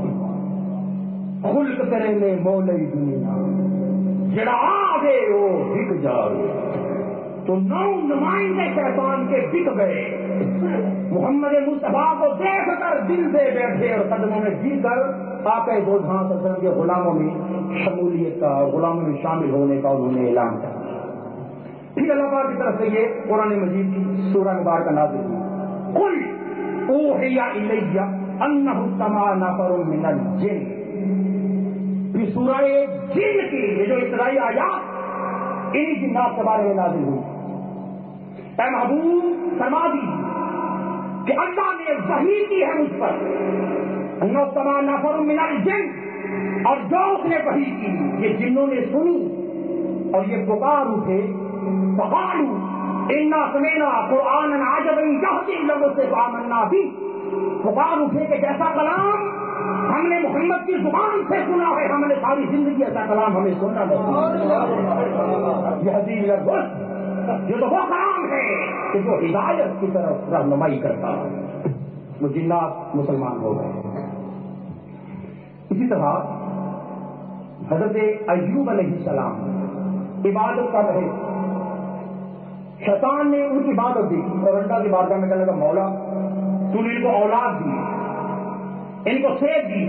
خلق تیرے نے مولی دنیا جڑا آگے وہ بک جاؤ، تو نو نمائندے شیطان کے بک گئے، محمد مصطفیٰ کو دیکھ کر دل دے بیٹھے اور قدموں میں جی کر آقا دو جہاں صلی اللہ علیہ وسلم کے غلاموں میں شمولیت کا، غلاموں میں شامل ہونے کا انہوں نے اعلان کیا۔ پھر اللہ پاک کی طرف سے یہ قرآن مجید کی سورہ مبارکہ نازل ہوئی، قل اوحی الی انہ استمع نفر من الجن۔ یہ سورہ جن کی یہ جو ابتدائی آیات انہی جنات کے بارے میں نازل ہوئی۔ اے محبوب فرما دیجیے کہ اللہ نے وحی کی ہے مجھ پر، انہ استمع نفر من الجن، اور جو اس نے وحی کی یہ جنوں نے سنی اور یہ پکار اٹھے، فقالوا انا سمعنا قرآنا عجبا یہدی الی الرشد فآمنا بہ، پکار اٹھے کہ جیسا کلام ہم نے محمد کی زبان سے سنا ہے، ہم نے ساری زندگی ایسا کلام ہمیں سننا نہیں۔ یہدی الی الرشد، یہ تو وہ کلام ہے کہ جو ہدایت کی طرف رہنمائی کرتا ہے۔ وہ جنات مسلمان ہو گئے۔ اسی طرح حضرت ایوب علیہ السلام عبادت کر رہے، شیطان نے ان کی عبادت دی اور اللہ کی بارگاہ میں کہنے لگا، مولا تو نے ان کو اولاد دی، ان کو صحت دی،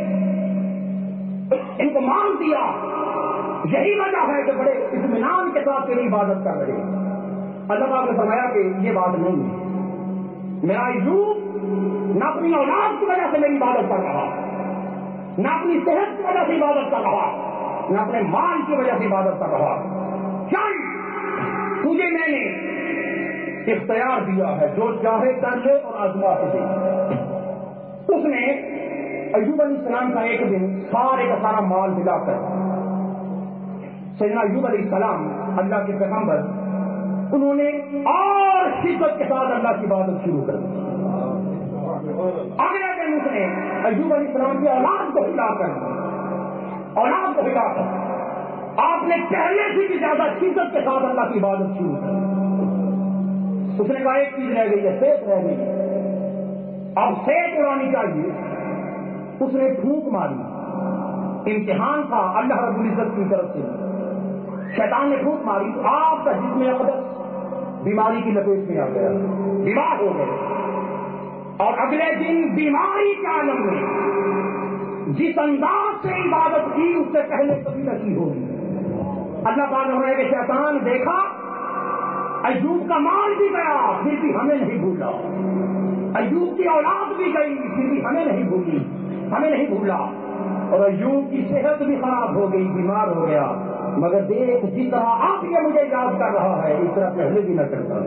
ان کو مان دیا، یہی وجہ ہے کہ بڑے اطمینان کے ساتھ تیری عبادت کر رہے۔ اللہ پاک نے فرمایا کہ یہ بات نہیں ہے، میرا ایوب نہ اپنی اولاد کی وجہ سے میری عبادت کر رہا، نہ اپنی صحت کی وجہ سے عبادت کر رہا، نہ اپنے مال کی وجہ سے عبادت کر رہا۔ چل تجھے میں نے اختیار دیا ہے، جو چاہے کر لے اور آزما دے۔ اس نے ایوب علیہ السلام کا ایک دن سارے کا سارا مال ملا کر، سیدنا ایوب علیہ السلام اللہ کے پیغمبر، انہوں نے اور شدت کے ساتھ اللہ کی عبادت شروع کر دی۔ اگلے دن اس نے ایوب علیہ السلام کی اولاد کو ہلا کر اولاد کو ہلا کر آپ نے پہلے سے بھی زیادہ شدت کے ساتھ اللہ کی عبادت شروع کی۔ اس نے کہا ایک چیز رہ گئی ہے، صحت رہ گئی، اب صحت اڑانی چاہیے۔ اس نے پھونک ماری امتحان تھا اللہ رب العزت کی طرف سے، شیطان نے پھونک ماری، آپ کا جسم اقدس بیماری کی لپیٹ میں آ گیا، بیمار ہو گئے، اور اگلے دن بیماری کے عالم میں جس انداز سے عبادت کی اس سے پہلے کبھی نہ کی ہوگی۔ اللہ پاک نے کہ شیطان دیکھا ایوب کا مال بھی گیا پھر بھی ہمیں نہیں بھولا، ایوب کی اولاد بھی گئی پھر بھی ہمیں نہیں بھولی، ہمیں نہیں بھولا، اور ایوب کی صحت بھی خراب ہو گئی، بیمار ہو گیا، مگر دیکھ جس طرح آپ یہ مجھے یاد کر رہا ہے اس طرح پہلے بھی نہ کرتا۔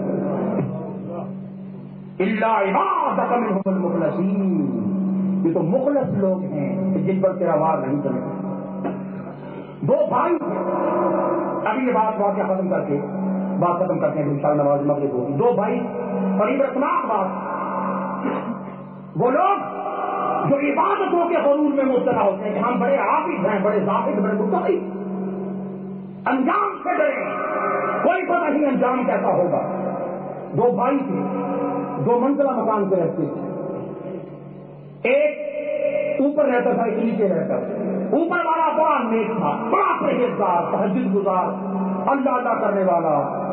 الا عبادک منہم المخلصین، یہ تو مخلص لوگ ہیں جن پر تیرا وار نہیں چلے۔ دو بھائی ابھی یہ بات واقعہ ختم کر کے بات ختم کرتے ہیں، انشاءاللہ نماز مغرب ہوگی۔ دو بھائی قریب رسمات بات، وہ لوگ جو عبادتوں کے غرور میں مبتلا ہوتے ہیں کہ ہم بڑے عابد ہیں، بڑے زاہد، بڑے متقی، انجام سے ڈرے، کوئی پتہ نہیں انجام کیسا ہوگا۔ دو بھائی تھے، دو منزلہ مکان پہ رہتے تھے، ایک اوپر رہتا تھا ایک نیچے رہتا تھا۔ اوپر والا بڑا نیک تھا، بڑا پرہیزگار، تہجد گزار، اللہ اللہ کرنے والا،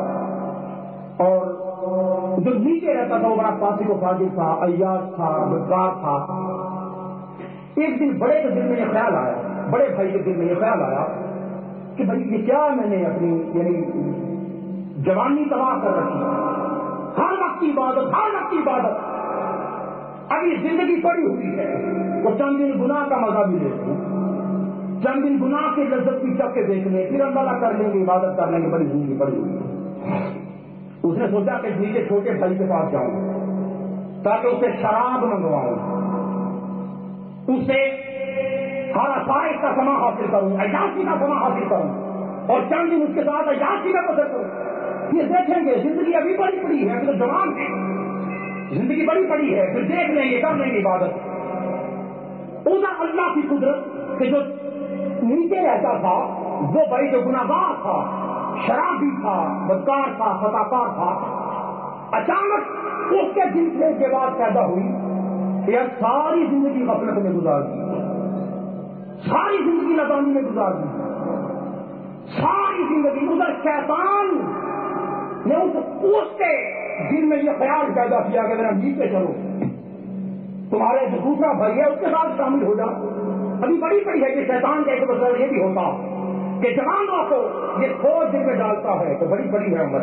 اور جو نیچے رہتا تھا وہ بڑا فاسق و فاجر تھا، عیاش تھا، بدکار تھا۔ ایک دن بڑے کے دل میں یہ خیال آیا، بڑے بھائی کے دل میں یہ خیال آیا کہ بھائی یہ کیا میں نے اپنی یعنی جوانی تباہ کر رکھی، ہر وقت کی عبادت، ہر وقت کی عبادت، اب یہ زندگی پڑی ہوئی ہے، وہ چند دن گناہ کا مزہ بھی لیتے ہیں، چند دن گناہ کی لذت کی چک کے دیکھ لیں، پھر اللہ کر لیں گے، عبادت کر لیں گے، بڑی زندگی پڑی ہوئی ہے۔ اس نے سوچا کہ نیچے چھوٹے بھائی کے پاس جاؤں تاکہ اسے شراب منگواؤں، اسے ہر عصائش کا سما حاصل کروں، عیاشی کا سما حاصل کروں، اور چند دن اس کے ساتھ عیاشی کا بسر کروں، پھر دیکھیں گے زندگی ابھی بڑی پڑی ہے، ابھی تو جوان ہے، زندگی بڑی پڑی ہے، پھر دیکھ لیں گے، کر لیں گے عبادت۔ ادھر اللہ کی قدرت کہ جو نیچے رہتا تھا وہ بھائی جو گناہگار تھا، شرابی تھا، بدکار تھا، خطاکار تھا، اچانک اس کے دل سے یہ بات پیدا ہوئی کہ ساری زندگی غفلت میں گزار دی، ساری زندگی نادانی میں گزار دی، ساری زندگی۔ ادھر شیطان نے اس اس کے دل میں یہ خیال پیدا کیا کہ میرا نیچے چلو، تمہارے جو دوسرا بھائی ہے اس کے ساتھ شامل ہو جاؤ۔ ابھی بڑی پڑی ہے کہ شیطان کا ایک مسئلہ یہ بھی ہوتا کہ جوانوں کو یہ سوچ دل میں ڈالتا ہے کہ بڑی بڑی ہے عمر،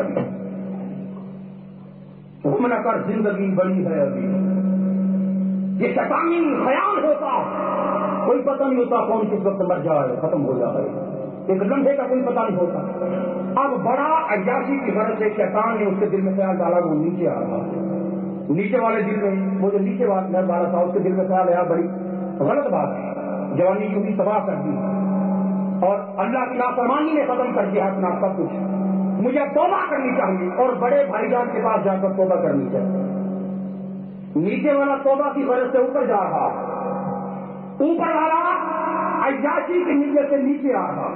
تم نہ کر زندگی بڑی ہے ابھی، یہ شیطانی خیال ہوتا، کوئی پتہ نہیں ہوتا کون کس وقت مر جائے، ختم ہو جائے، ایک لمحے کا کوئی پتہ نہیں ہوتا۔ اب بڑا عیاشی کی غرض سے شیطان نے اس کے دل میں خیال ڈالا وہ نیچے آ رہا، نیچے والے دل میں وہ جو نیچے والا ڈالا تھا اس کے دل میں خیال آیا بڑی غلط بات ہے، جوانی کی بھی تباہ کر دی اور اللہ کی نافرمانی نے ختم کر دیا اپنا سب کچھ، مجھے توبہ کرنی چاہیے اور بڑے بھائی جان کے پاس جا کر توبہ کرنی چاہیے۔ نیچے والا توبہ کی وجہ سے اوپر جا رہا، اوپر والا عیاشی کی نیچے سے نیچے آ رہا،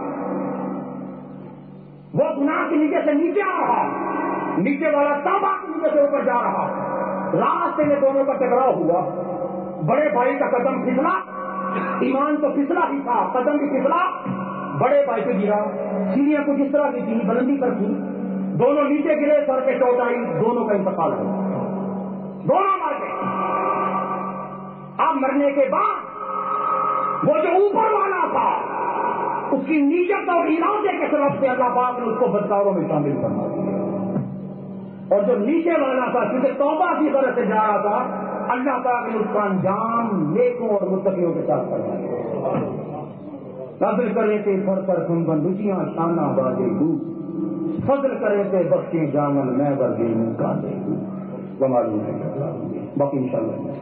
وہ گناہ کی نیچے سے نیچے آ رہا، نیچے والا توبہ کی نیچے سے اوپر جا رہا۔ راستے میں دونوں کا ٹکراؤ ہوا، بڑے بھائی کا قدم پھسلا، ایمان تو پھسلا ہی تھا، قدم بھی پھسلا، بڑے بھائی پہ گرا، سیڑھیاں کچھ اس طرح کی تھی، بلندی پر تھی، دونوں نیچے گرے، سر پہ چوٹ آئی، دونوں کا انتقال ہوا، دونوں مر گئے۔ اب مرنے کے بعد وہ جو اوپر والا تھا اس کی نیت اور ارادے کے سبب سے اللہ پاک نے اس کو بدکاروں میں شامل کرنا دیا، اور جو نیچے والا تھا کیونکہ توبہ کی طرح سے جا رہا تھا، اللہ پاک نے اس کا انجام نیکوں اور متقیوں کے ساتھ کرنا دیا۔ فضل کرے تھے پھر کر تم بندوچیاں شانہ بازے دو، فضل کرے تھے بخشیں جامن میں بردی میں کاندے دو، معلوم ہے باقی انشاءاللہ۔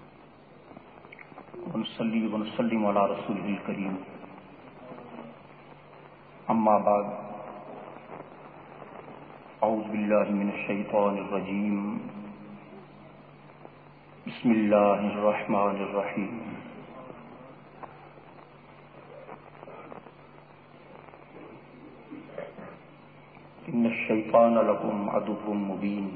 ونصلی ونسلم علی رسول الکریم، اما بعد، اعوذ باللہ من الشیطان الرجیم، بسم اللہ الرحمن الرحیم۔ ان الشیطان لکم عدو مبین،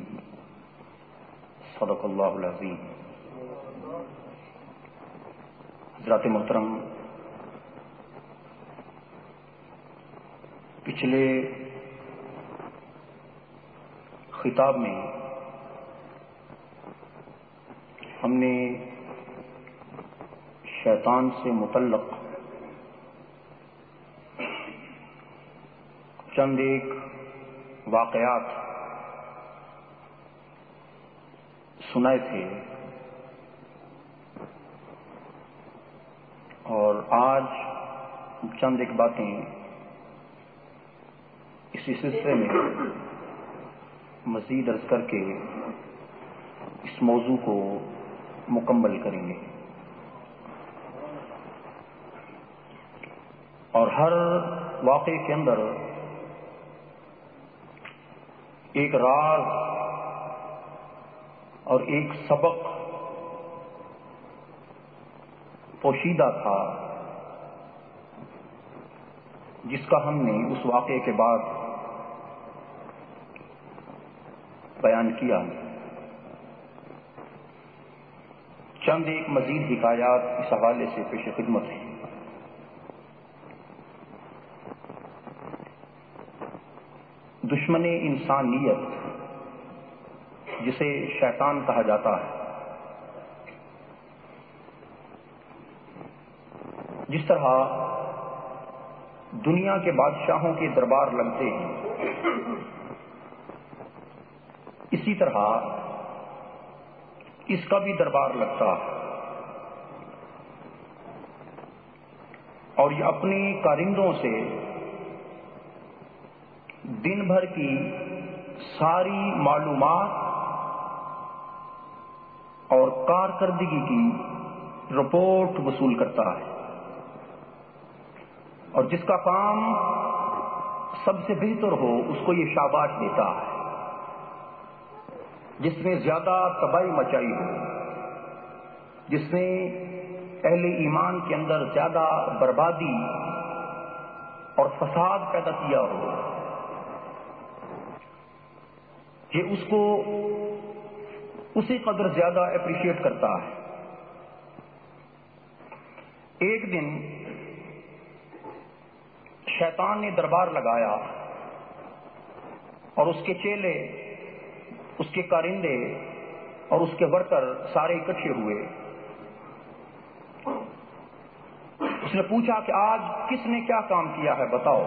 صدق اللہ العظیم۔ حضرات محترم، پچھلے خطاب میں ہم نے شیطان سے متعلق چند ایک واقعات سنائے تھے، اور آج چند ایک باتیں اسی سلسلے میں مزید عرض کر کے اس موضوع کو مکمل کریں گے، اور ہر واقعے کے اندر ایک راز اور ایک سبق پوشیدہ تھا، جس کا ہم نے اس واقعے کے بعد بیان کیا۔ چند ایک مزید حکایات اس حوالے سے پیش خدمت ہیں۔ دشمن انسانیت جسے شیطان کہا جاتا ہے، جس طرح دنیا کے بادشاہوں کے دربار لگتے ہیں، اسی طرح اس کا بھی دربار لگتا ہے، اور یہ اپنے کارندوں سے دن بھر کی ساری معلومات اور کارکردگی کی رپورٹ وصول کرتا ہے، اور جس کا کام سب سے بہتر ہو اس کو یہ شاباش دیتا ہے، جس نے زیادہ تباہی مچائی ہو، جس نے اہل ایمان کے اندر زیادہ بربادی اور فساد پیدا کیا ہو، یہ اس کو اسی قدر زیادہ اپریشیٹ کرتا ہے۔ ایک دن شیطان نے دربار لگایا، اور اس کے چیلے، اس کے کارندے اور اس کے ورکر سارے اکٹھے ہوئے۔ اس نے پوچھا کہ آج کس نے کیا کام کیا ہے، بتاؤ۔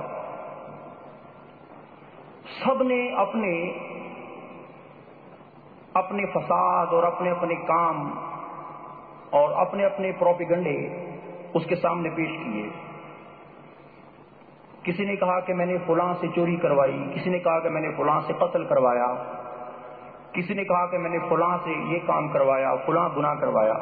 سب نے اپنے اپنے فساد اور اپنے اپنے کام اور اپنے اپنے پروپیگنڈے اس کے سامنے پیش کیے۔ کسی نے کہا کہ میں نے فلاں سے چوری کروائی، کسی نے کہا کہ میں نے فلاں سے قتل کروایا، کسی نے کہا کہ میں نے فلاں سے یہ کام کروایا، فلاں گناہ کروایا۔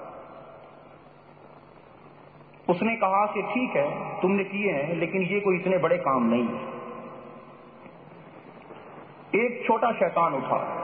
اس نے کہا کہ ٹھیک ہے تم نے کیے ہیں، لیکن یہ کوئی اتنے بڑے کام نہیں ہے۔ ایک چھوٹا شیطان اٹھا